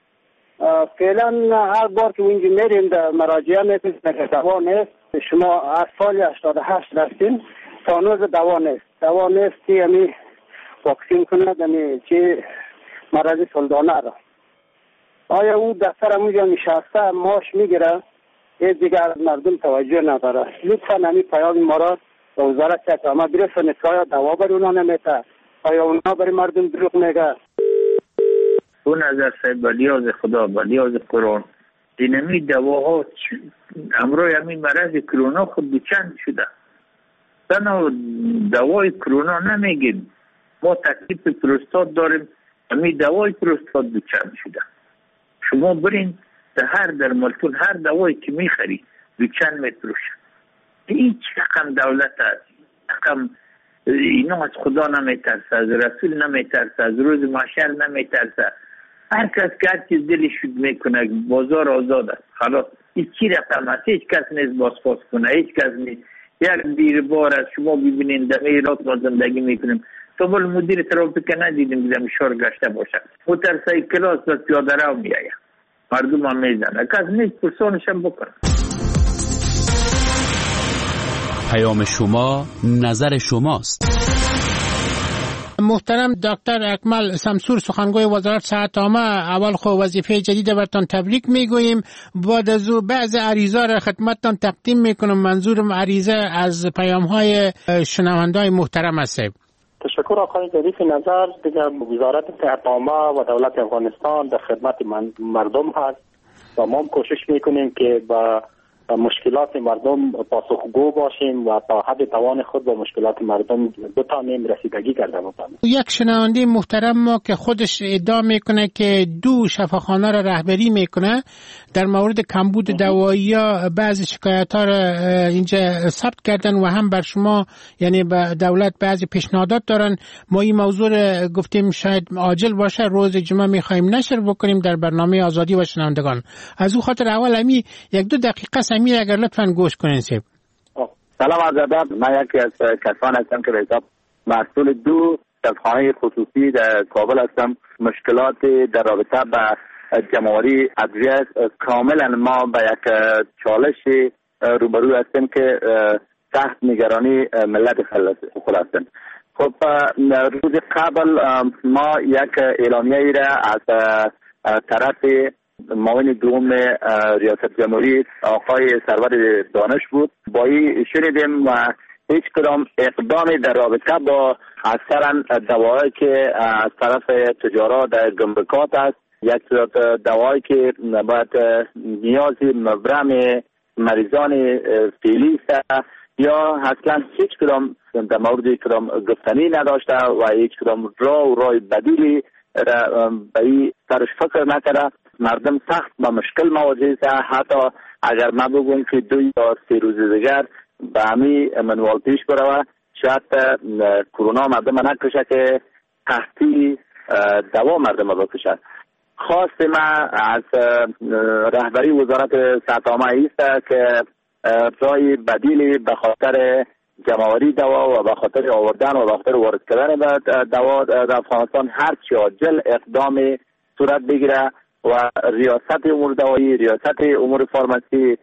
فعلا هر بار که اینجا میریم در مراجعه میکنیم که دوا نیست. شما از سال 88 رفتین تا هنوز دوا نیست که یعنی واکسین کنه یعنی چه مرض سلطانه را. آیا او دفتر همونجا نشسته ماش میگیره؟ یه دیگر مردم توجه نداره. لطفا همی پیام ما را به وزارت اما برسونید که آیا دوا بر اونا نمیته، آیا اونا برای مردم دروغ میگه. او نظر صاحب بلیاز خدا بلیاز قرآن دینمی دواها امروی همین مرض کرونا خود بچند شده. تنها دوای کرونا نمیگیم، ما تکلیف پروستات داریم، همین دوای پروستات بچند شده. شما برین در ملتون هر دوایی که میخری بچند میتروشه. هیچ رقم دولت هست، رقم اینا از خدا نمیترسه، از رسول نمیترسه، از روز محشر نمیترسه. هر کس که هر چیز دلش شد میکنه، بازار آزاد است. خلاص هیچ رقم هست، هیچ کس نیست بازخواست کنه، هیچ کس نیست. یک دیر بار از شما ببینین دمه ایراد ما زندگی میکنیم. تا بال مدیر ترافیک ندیدیم که شهر گشته باشه. موترسای کلاس و پیاده رو میآید. مردم هم میزنه. کس نیست پرسانش هم بکنه. پیام شما نظر شماست. محترم دکتر اکمل سمسور سخنگوی وزارت صحت عامه، اول خو وظیفه جدید برتان تبریک میگوییم. بعد از او بعض عریضا را خدمتتان تقدیم میکنم. منظورم عریضه از پیام‌های شنونده‌های محترم است. تشکر آقای ظریف نظر. دیگه وزارت صحت عامه و دولت افغانستان در خدمت مردم هست و ما کوشش میکنیم که با مشکلات مردم پاسخگو باشیم و تا حد توان خود به مشکلات مردم بتانیم رسیدگی کرده باشیم. یک شنونده محترم ما که خودش ادعا میکنه که 2 شفاخانه را رهبری میکنه در مورد کمبود دوایی ها بعضی شکایت ها را اینجا ثبت کردن و هم بر شما یعنی به دولت بعضی پیشنهادات دارن. ما این موضوع را گفتیم شاید عاجل باشه، روز جمعه میخوایم نشر بکنیم در برنامه آزادی و شنوندگان. از او خاطر اول امی 1-2 دقیقه سمیر اگر لطفاً گوش کنین سیب. سلام عرض ادب. من یکی از کسان هستم که به حساب مسئول 2 شفاخانه خصوصی در کابل هستم. مشکلات در رابطه با جمع‌آوری ادویه کاملا ما با یک چالش روبرو هستیم که سخت نگرانی ملت خود هستیم. خب روز قبل ما یک اعلامیه را از طرف معاون دوم ریاست جمهوری آقای سرور دانش بود با این شنیدیم و هیچ کدام اقدامی در رابطه با اکثرا دوایی که از طرف تجارت در گمرکات است، یک دوایی که باید نیازی مبرم مریضان فعلی است یا اصلا هیچ کدام در مورد کدام گفتنی نداشته و هیچ کدام راه بدیلی به این سرش فکر نکرده. مردم سخت با مشکل مواجه است. حتی اگر ما بگویم که 2 یا 3 روز دیگر به همین منوال پیش بروه شاید کرونا مردم نکشه که تحصیل دوا مردم بکشه. خواست ما از رهبری وزارت صحت عامه است که راه بدیلی به خاطر جمع‌آوری دوا و به خاطر آوردن و به خاطر وارد کردن دوا در افغانستان هر چی عاجل اقدام صورت بگیره و ریاست امور دوایی، ریاست امور فارماسی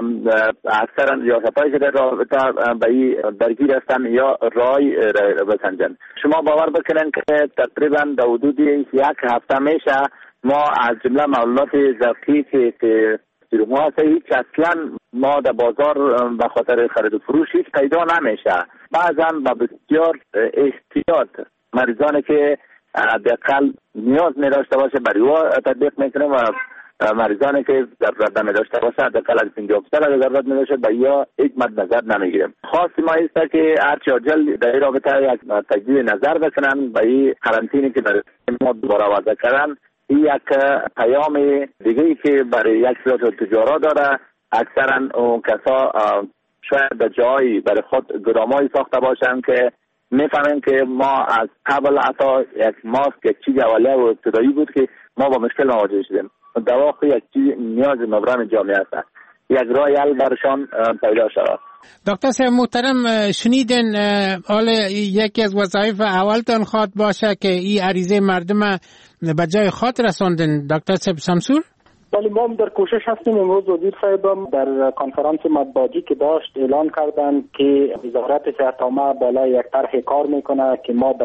اکثرا ریاست‌هایی که در رابطه به این درگیر هستن یا رای بسنجن. شما باور بکنن که تقریبا در حدود 1 هفته میشه ما از جمله معلولات ذوقی که ما هیچ اصلا ما در بازار به خاطر خرید و فروش هیچ پیدا نمیشه. بعضا با بسیار احتیاط مریضانی که حداقل نیاز نداشته باشه برای او تطبیق میکنیم و مریضانی که ضرورت نداشته باشه حداقل از 50% اگر ضرورت نداشته به یا هیچ مد نظر نمیگیریم. خاص ما است که هرچی عاجل در این رابطه یک تجدید نظر بکنن به این قرنطینی که در ما دوباره وضع کردن. این یک پیام دیگه ای که برای یک سری تجارت داره. اکثرا اون کسا شاید به جایی برای خود گرامایی ساخته باشن که میفهمیم که ما از قبل حتی یک ماسک یک چیز اولیه و ابتدایی بود که ما با مشکل مواجه شدیم. دوا یک چیز نیاز مبرم جامعه است. یک راه حل برشان پیدا شود. دکتر صاحب محترم شنیدن حال یکی از وظایف اولتان خواد باشه که این عریضه مردم به جای خود رساندن. دکتر صاحب شمسور؟ ولی ما در کوشش هستیم. امروز وزیر صاحبم در کنفرانس مطبوعاتی که داشت اعلان کردن که وزارت صحت عامه بالای یک طرح کار میکنه که ما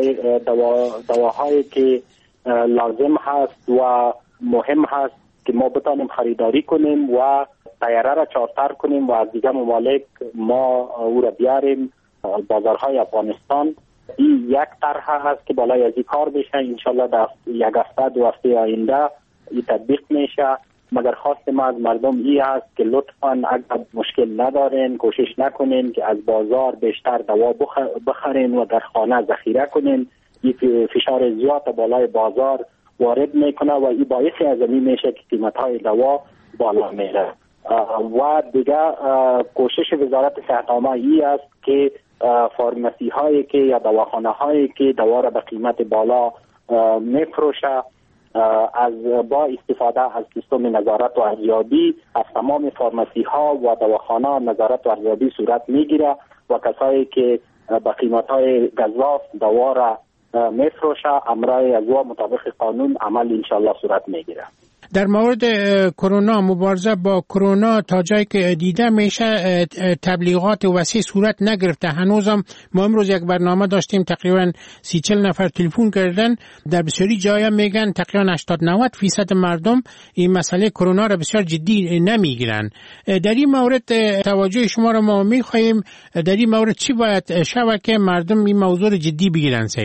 دواهایی که لازم هست و مهم هست که ما بتانیم خریداری کنیم و طیاره را چارتر کنیم و از دیگه ممالک ما او را بیاریم بازارهای افغانستان. این یک طرح هست که بالای از این کار بشه. انشالله در 1 هفته 2 هفته آینده این تطبیق میشه. مگر خواست ما از مردم این است که لطفاً اگر مشکل ندارین کوشش نکنین که از بازار بیشتر دوا بخرین و در خانه ذخیره کنین. این فشار زیاد بالای بازار وارد میکنه و این باعث ازمی میشه که قیمت‌های دوا بالا میره. و دیگه کوشش وزارت صحت عامه این است که فارمسی هایی که یا دواخانه هایی که دوا را به قیمت بالا میفروشه از با استفاده از سیستم نظارت و ارزیابی از تمام فارمسی ها و دواخانه نظارت و ارزیابی صورت میگیره و کسایی که به قیمت های گزاف دوا را میفروشه امرای از او مطابق قانون عمل انشالله صورت میگیره. در مورد کرونا، مبارزه با کرونا تا جایی که دیده میشه تبلیغات وسیع صورت نگرفته. هنوزم ما امروز یک برنامه داشتیم تقریبا 30-40 نفر تلفن کردن. در بسیاری جایا میگن تقریبا 80-90% مردم این مسئله کرونا را بسیار جدی نمیگیرن. در این مورد توجه شما را ما میخواهیم. در این مورد چی باید شود که مردم این موضوع را جدی بگیرن؟ صاحب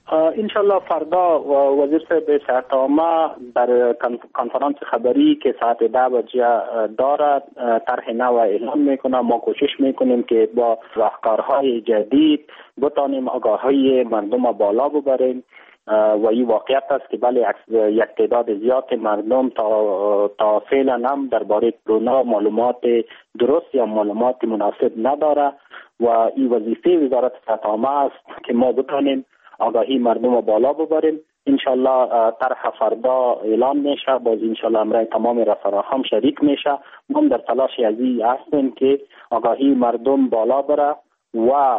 انشالله فردا وزیر صاحب صحت عامه در کنفرانس خبری که ساعت 10 بجه دارد طرح نو اعلام میکنه. ما کوشش میکنیم که با راهکارهای جدید بتانیم آگاهی مردم بالا ببریم و این واقعیت است که بله یک تعداد زیاد مردم تا فعلا هم درباره کرونا معلومات درست یا معلومات مناسب نداره و این وظیفه وزارت صحت عامه است که ما بتانیم آگاهی مردم بالا ببریم. انشالله طرح فردا اعلان میشه، باز انشالله امرای تمام رسانه‌ها هم شریک میشه. ما در تلاش ازی هستیم که آگاهی مردم بالا بره و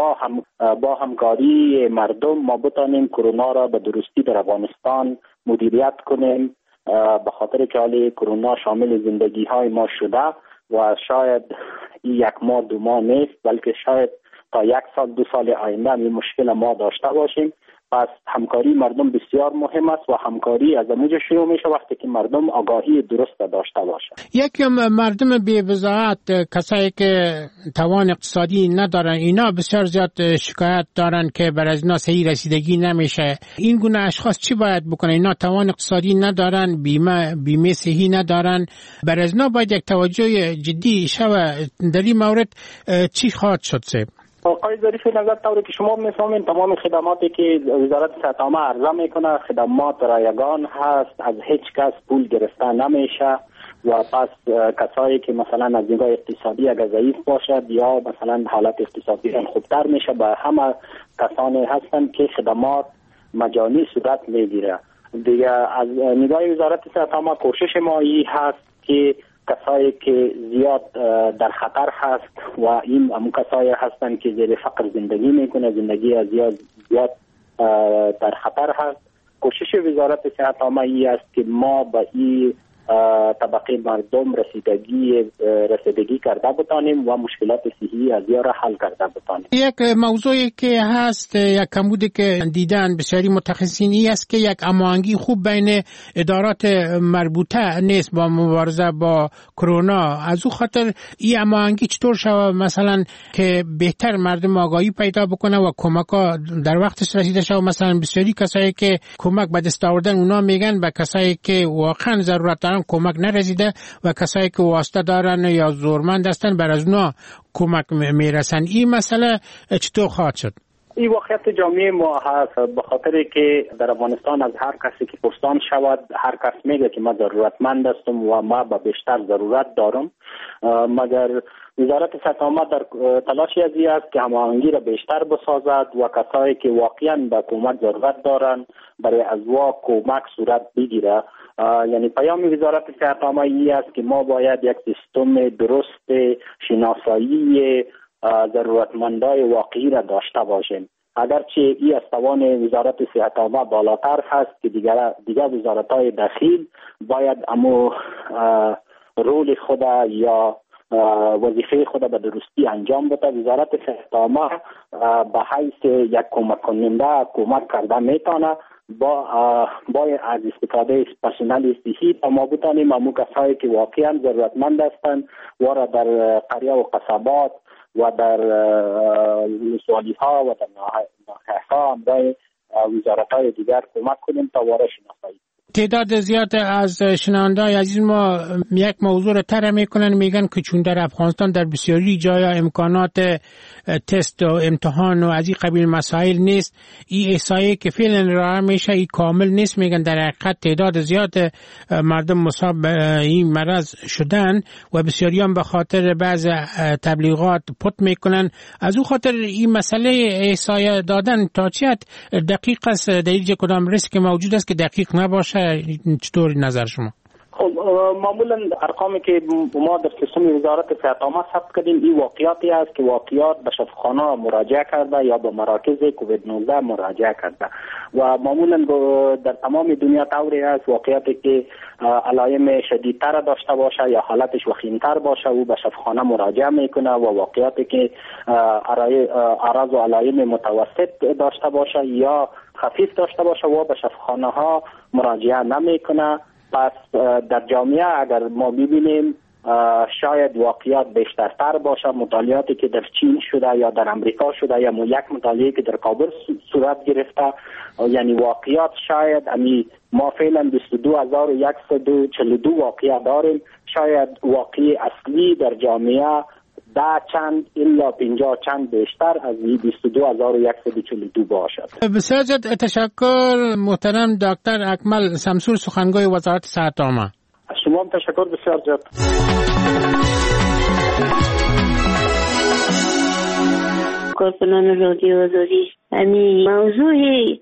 با همکاری مردم ما بتانیم کرونا را به درستی در افغانستان مدیریت کنیم، به خاطر که حال کرونا شامل زندگی های ما شده و شاید این 1 ماه 2 ماه نیست، بلکه شاید تا 1 سال 2 سال آینده این مشکل ما داشته باشیم. پس همکاری مردم بسیار مهم است و همکاری از اونجا شروع میشه وقتی که مردم آگاهی درست داشته باشه. یک مردم بی وضاحت، کسایی که توان اقتصادی ندارن، اینا بسیار زیاد شکایت دارن که بر از اینا صحیح رسیدگی نمیشه. این گونه اشخاص چی باید بکنن؟ اینا توان اقتصادی ندارن، بیمه صحی ندارن، بر از اینا باید یک توجه جدی شود. در این مورد چی خواهد شد سیب؟ آقای ظریف، نظر طوری که شما میفهمین تمام خدماتی که وزارت صحت عامه عرضه میکنه خدمات رایگان هست، از هیچ کس پول گرفته نمیشه و پس کسایی که مثلا از نگاه اقتصادی اگر ضعیف باشد یا مثلا حالت اقتصادی خوبتر میشه با همه کسانی هستن که خدمات مجانی صورت میگیره. دیگه از نگاه وزارت صحت عامه کوشش ما این هست که کسایی که زیاد در خطر هست و این هم کسایی هستند که زیر فقر زندگی میکنه، زندگی زیاد در خطر هست. کوشش وزارت صحت عامه ای است که ما به این طبقه مردم رسیدگی کرده بتانیم و مشکلات صحی از را حل کرده بتانیم. یک موضوعی که هست، یک کمبودی که دیدن بسیاری متخصصین است که یک هماهنگی خوب بین ادارات مربوطه نیست با مبارزه با کرونا. از او خاطر این هماهنگی چطور شود مثلا که بهتر مردم آگاهی پیدا بکنه و کمک‌ها در وقتش رسیده شود؟ مثلا بسیاری کسایی که کمک به دست آوردن اونا میگن به کسایی که واقعا ضرورت دارن کمک نرسیده و کسایی که واسطه دارن یا زورمند هستن بر از اونا کمک میرسن. این مسئله چطور خواهد شد؟ این واقعیت جامعه ما هست، به خاطر که در افغانستان از هر کسی که پرسان شود هر کس میگه که من ضرورتمند هستم و ما به بیشتر ضرورت دارم، مگر وزارت صحت عامه در تلاشی ازی است که هماهنگی را بیشتر بسازد و کسایی که واقعا به کمک ضرورت دارند برای از وا کمک صورت بگیره. یعنی پیام وزارت صحت عامه ای است که ما باید یک سیستم درست شناسایی ضرورتمندای واقعی را داشته باشیم. اگرچه این از توان وزارت صحت عامه بالاتر هست که دیگر وزارت‌های داخل باید امو رول خود یا وظیفه خود به درستی انجام بده. وزارت صحت عامه به حیث یک کمک کننده کمک کرده میتونه با از استفاده پرسنل صحی ما بتانیم امو کسایی که واقعا ضرورتمند هستند و را در قریه و قصبات و در ولسوالی ها و در ناحیه ها برای وزارت های دیگر کمک کنیم تا وارد شناسایی. تعداد زیاد از شنونده‌های عزیز ما یک موضوع را طرح میکنن، میگن که چون در افغانستان در بسیاری جاها امکانات تست و امتحان و از این قبیل مسائل نیست، این احصایه که فعلا ارائه میشه این کامل نیست. میگن در حقیقت تعداد زیاد مردم مصاب به این مرض شدن و بسیاری هم به خاطر بعض تبلیغات پت میکنن. از اون خاطر این مسئله احصایه دادن تا چه حد دقیق است؟ در اینجا کدام ریسک موجود است که دقیق نباشه؟ چطور نظر شما؟ خب معمولا ارقامی که ما در سیستم وزارت صحت عامه ثبت کردیم این واقعیاتی است که واقعیات به شفاخانه مراجعه کرده یا به مراکز کووید 19 مراجعه کرده و معمولا در تمام دنیا طوری است واقعیاتی که علائم شدیدتر داشته باشه یا حالتش وخیمتر باشه او به شفاخانه مراجعه میکنه و واقعیاتی که اعراض و علائم متوسط داشته باشه یا خفیف داشته باشه و به شفاخانه ها مراجعه نمیکنه. پس در جامعه اگر ما ببینیم شاید واقعیت بیشترتر باشه. مطالعاتی که در چین شده یا در امریکا شده یا یک مطالعه که در کابل صورت گرفته، یعنی واقعیت شاید ما فعلا 22142 واقعه داریم. شاید واقعی اصلی در جامعه 10 چند الا 50 چند بیشتر از 22142 باشد. بسیار زیاد تشکر محترم دکتر اکمل شمسور، سخنگوی وزارت صحت عامه. شما هم تشکر بسیار زیاد. کارکنان رادیو آزادی، موضوع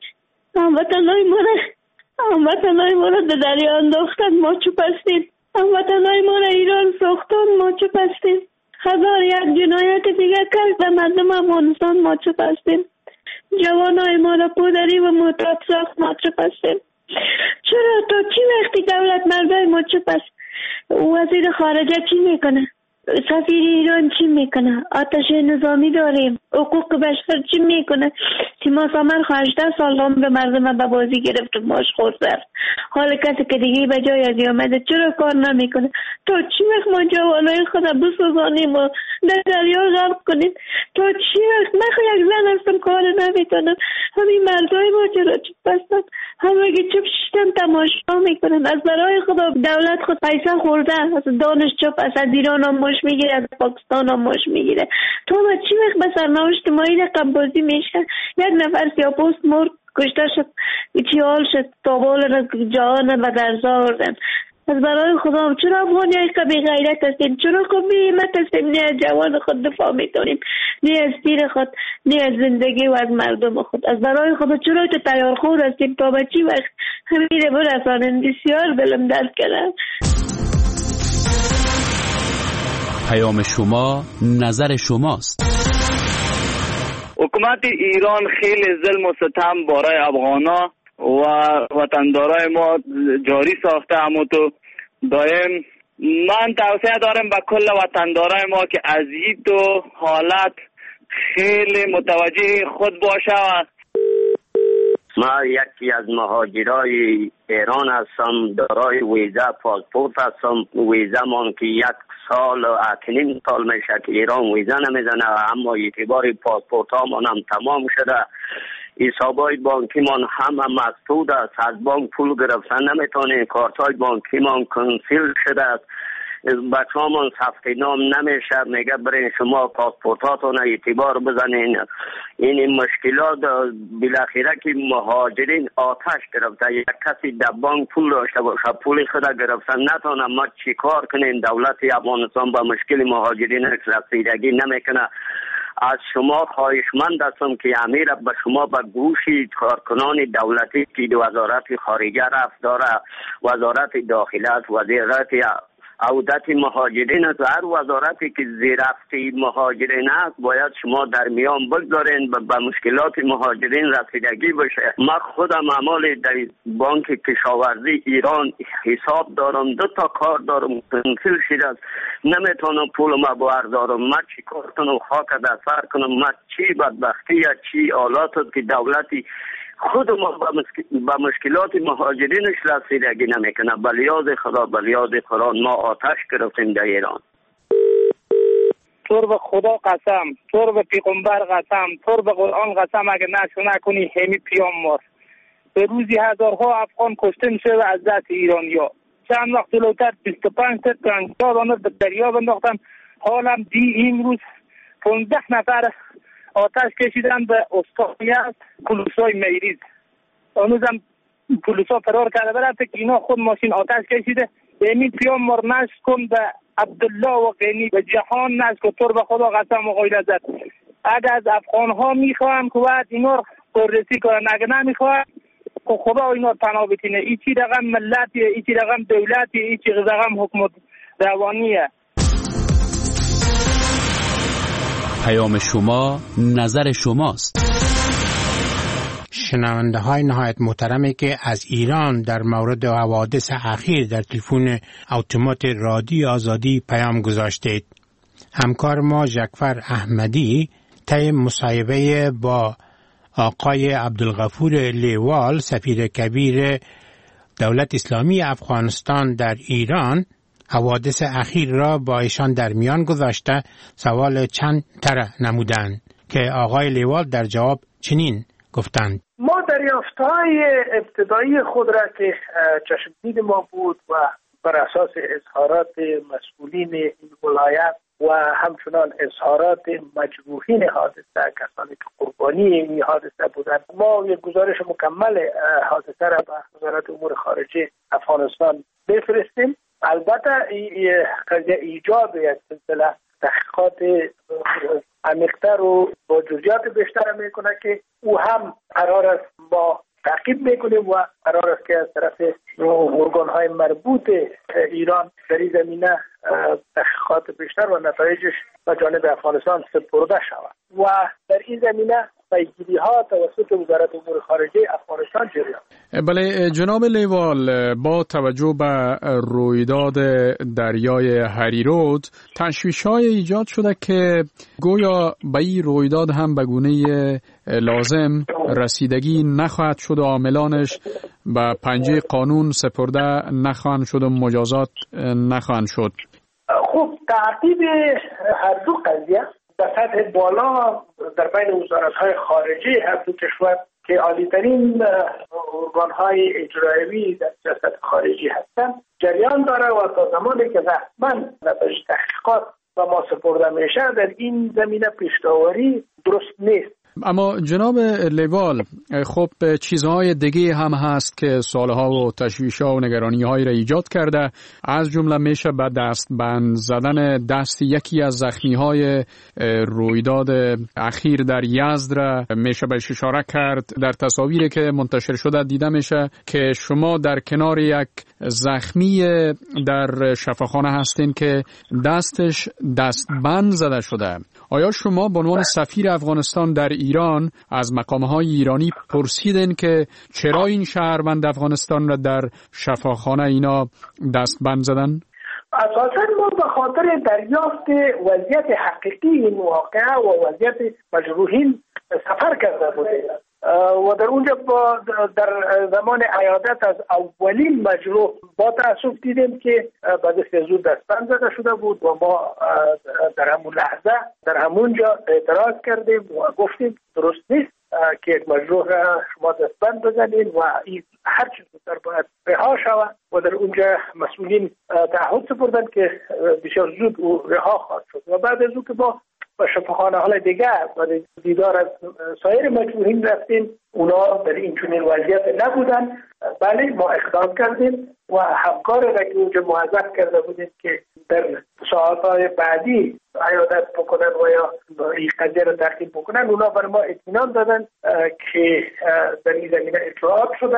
هموطنای ما را به دریا انداختن، ما چوب هستیم. هموطنای ما را ایران ساختن، ما چوب هستیم. هزار یک جنایت دیگر کرد و مردم افغانستان، ما چوب هستیم. جوانای ما را پودری و معتاد ساخت، ما چوب هستیم. چرا تا چی وقتی دولت مردای ما چوب است؟ وزیر خارجه چی میکنه؟ سفیر ایران چی میکنه؟ آتش نظامی داریم، حقوق بشر چی میکنه؟ سیما سامر 18 سال عمر مردم به بازی گرفت و ماش خورد. حال کسی که دیگه به جای از آمده چرا کار نمیکنه؟ تا چی وقت ما جوانای خود بسوزانیم و در دریا غرق کنیم؟ تا چی وقت؟ من خود یک زن هستم، کار نمیتونم. همین مردای ما چرا چوب هستن؟ همه که چوب شدن تماشا میکنن. از برای خدا دولت خود پیسه خورده، از دانش چوب از ایران هم ماش میگیره، از پاکستان هم ماش میگیره. تو با چی وقت به سرنوشت ما این رقم بازی میشه؟ یک نفر سیاپوست مرد، کشته شد، چی حال شد، تابال را جهان به درزا آوردن. از برای خدا چرا افغانیای که بی غیرت هستیم؟ چرا که بی همت هستیم؟ نه از جوان خود دفاع میتونیم، نه از تیر خود، نه از زندگی و از مردم خود. از برای خدا چرا تو تیارخور هستیم؟ تا به چی وقت همین برسانیم؟ بسیار دلم درد کرده. پیام شما، نظر شماست. حکومت ایران خیلی ظلم و ستم برای افغانا و وطندارای ما جاری ساخته. اما تو دایم من توصیه دارم به کل وطندارای ما که از این تو حالت خیلی متوجه خود باشه. ما یکی از مهاجرای ایران هستم، دارای ویزا پاسپورت هستم. ویزا من که 1 سال و 8 سال میشه که ایران ویزا نمیزنه، اما اعتبار پاسپورت ها من هم تمام شده. حسابای بانکی من همه مسدود است، از بانک پول گرفتن نمیتونه، کارت های بانکی من کنسل شده است. بچه ها من ثبت نام نمیشه، میگه برین شما پاسپورتاتون اعتبار بزنین. این مشکلات بالاخره که مهاجرین آتش گرفته. یک کسی در بانک پول داشته باشه، پول خود گرفتن نتونه، ما چی کار کنیم؟ دولت افغانستان با مشکل مهاجرین رسیدگی نمیکنه. از شما خواهشمند هستم که امیر به شما به گوشی کارکنان دولتی که وزارت خارجه رفت داره، وزارت داخلات، وزارت عودت مهاجرین است، هر وزارتی که زیرفتی مهاجرین است باید شما در میان بگذارین به مشکلات مهاجرین رسیدگی بشه. من خودم اعمال در بانک کشاورزی ایران حساب دارم، 2 تا کار دارم، کنسل شده است، نمیتونم پول ما بردارم. من چی کار کنم؟ خاک دستر کنم؟ من چی بدبختی یا چی حالات که دولتی خود ما با مشکلات مهاجرینش رسیدگی نمیکنه. بلیاز خدا، بلیاز قرآن ما آتش گرفتیم در ایران. طور به خدا قسم، طور به پیغمبر قسم، طور به قرآن قسم، اگه نشو نکنی همی پیام ماست. به روزی هزارها افغان کشته میشه از دست ایرانیا. چند وقت جلوتر 25 تا 50 دانه به دریا بنداختن. حالم دی امروز 15 نفر آتش کشیدن به استانیت پولوسای میریز. هنوزم پولوسا فرار کرده برفته که اینا خود ماشین آتش کشیده. امید پیام مار نشت کن به عبدالله و غنی به جهان نشت کن. طور به خدا قسم و غیرت زد. اگر از افغان ها میخواهم که باید اینا پررسی کنن، اگر نمیخواهم که خدا اینا پناه بتینه. ایچی رقم ملتیه، ایچی رقم دولتیه، ایچی رقم حکومت روانیه. پیام شما، نظر شماست. شنونده های نهایت محترمی که از ایران در مورد حوادث اخیر در تلفن اتومات رادیو آزادی پیام گذاشتید. همکار ما جعفر احمدی طی مصاحبه با آقای عبدالغفور لیوال، سفیر کبیر دولت اسلامی افغانستان در ایران، حوادث اخیر را با ایشان در میان گذاشته سوال چند طرح نمودند که آقای لیوال در جواب چنین گفتند: ما دریافت‌های ابتدایی خود را که چشمدید ما بود و بر اساس اظهارات مسئولین این ولایت و همچنان اظهارات مجروحین حادثه، کسانی که قربانی این حادثه بودند، ما یک گزارش مکمل حادثه را به وزارت امور خارجه افغانستان بفرستیم. البته قضیه ایجاد یک سلسله تحقیقات عمیق‌تر و با جزئیات بیشتر میکنه که او هم قرار است با تعقیب میکنیم و قرار است که از طرف ارگان‌های مربوط ایران در این زمینه تحقیقات بیشتر و نتایجش به جانب افغانستان سپرده شود و در این زمینه پیگیری‌ها توسط وزارت امور خارجه افغانستان جریان. بله جناب لیوال، با توجه به رویداد دریای هریرود تشویش‌های ایجاد شده که گویا به این رویداد هم به گونه لازم رسیدگی نخواهد شد و عاملانش به پنجه قانون سپرده نخواهند شد و مجازات نخواهند شد. خب تعقیب هر دو قضیه در سطح بالا در بین وزارت‌های خارجه هر دو کشور که عالی‌ترین ارگان‌های اجرایی در سیاست خارجی هستند جریان داره و تا زمانی که رسما نتایج تحقیقات و ما سپرده میشه در این زمینه پیش‌داوری درست نیست. اما جناب لیوال، خب چیزهای دیگه هم هست که سالها و تشویش‌ها و نگرانی‌هایی را ایجاد کرده. از جمله میشه به دستبند زدن دست یکی از زخمی‌های رویداد اخیر در یزد را میشه بهش اشاره کرد. در تصاویری که منتشر شده دیده میشه که شما در کنار یک زخمی در شفاخانه هستین که دستش دستبند زده شده. آیا شما به عنوان سفیر افغانستان در ایران از مقام‌های ایرانی پرسیدین که چرا این شهروند افغانستان را در شفاخانه اینا دستبند زدن؟ اساساً ما به خاطر دریافت وضعیت حقیقی این واقعه و وضعیت مجروحین سفر کرده بودیم و در اونجا در زمان عیادت از اولین مجروح با تأسف دیدیم که بعد از زود دستبند زده شده بود و ما در همون لحظه در همونجا اعتراض کردیم و گفتیم درست نیست که یک مجروح را شما دستبند بزنید و این هر چیز زودتر باید رها شود و در اونجا مسئولین تعهد سپردن که بسیار زود او رها خواهد شد و بعد از اون که با شفاخانه حال دیگه برای دیدار از سایر مجروحین رفتیم، اونا در این چنین وضعیت نبودن. بله ما اقدام کردیم و همکار را که اونجا موظف کرده بودیم که در ساعتهای بعدی عیادت بکنن و یا این قضیه را تعقیب بکنن، اونا بر ما اطمینان دادن که در این زمینه اطلاعات شده.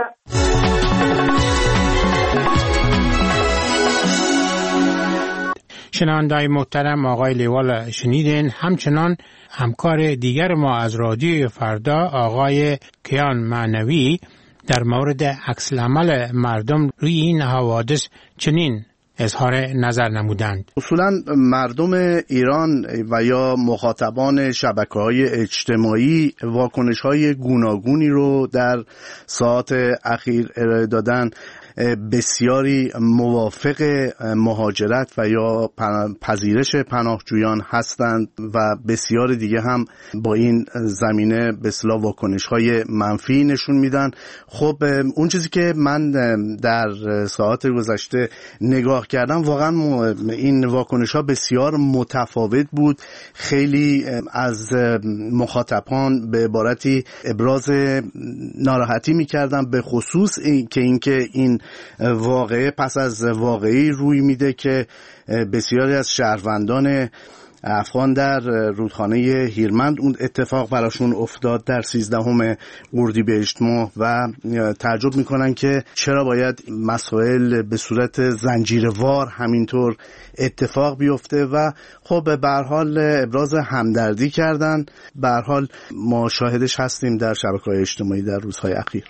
شنونده‌های محترم، آقای لیوال شنیدین. همچنان همکار دیگر ما از رادیو فردا آقای کیان معنوی در مورد عکس‌العمل مردم روی این حوادث چنین اظهار نظر نمودند. اصولا مردم ایران و یا مخاطبان شبکه‌های اجتماعی واکنش‌های گوناگونی رو در ساعات اخیر ارائه دادن. بسیاری موافق مهاجرت و یا پذیرش پناهجویان هستند و بسیار دیگه هم با این زمینه به اصطلاح واکنش‌های منفی نشون میدن. خب اون چیزی که من در ساعات گذشته نگاه کردم واقعا این واکنش‌ها بسیار متفاوت بود. خیلی از مخاطبان به عبارتی ابراز ناراحتی می‌کردن به خصوص اینکه این واقعه پس از واقعی روی میده که بسیاری از شهروندان افغان در رودخانه هیرمند اون اتفاق براشون افتاد در 13 اردیبهشت ماه و تعجب میکنن که چرا باید مسائل به صورت زنجیروار همینطور اتفاق بیفته و خب به هر حال ابراز همدردی کردن. به هر حال ما شاهدش هستیم در شبکه‌های اجتماعی در روزهای اخیر.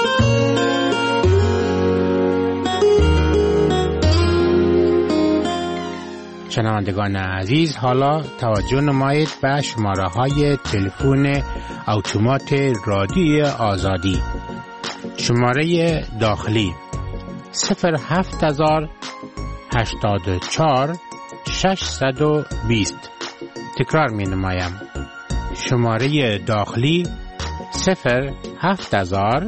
شنوندگان عزیز، حالا توجه نمایید به شماره‌های تلفن اتومات رادیو آزادی. شماره داخلی 07000 84 620. تکرار می نمایم. شماره داخلی 07000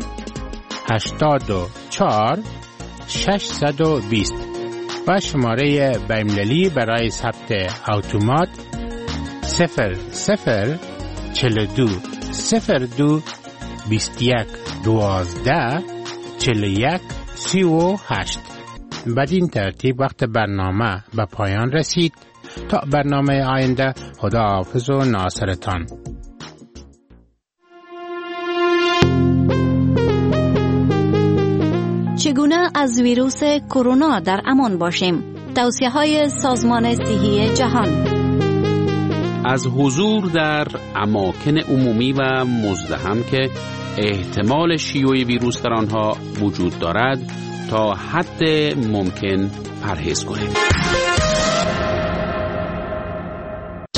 84 620 و شماره بین‌المللی برای ثبت اتومات 00 42 02 21 12 41 38. بدین ترتیب وقت برنامه به پایان رسید. تا برنامه آینده، خداحافظ و ناصرتان. چگونه از ویروس کرونا در امان باشیم؟ توصیه‌های سازمان صحی جهان. از حضور در اماکن عمومی و مزدحم که احتمال شیوع ویروس در آنها وجود دارد تا حد ممکن پرهیز کنید.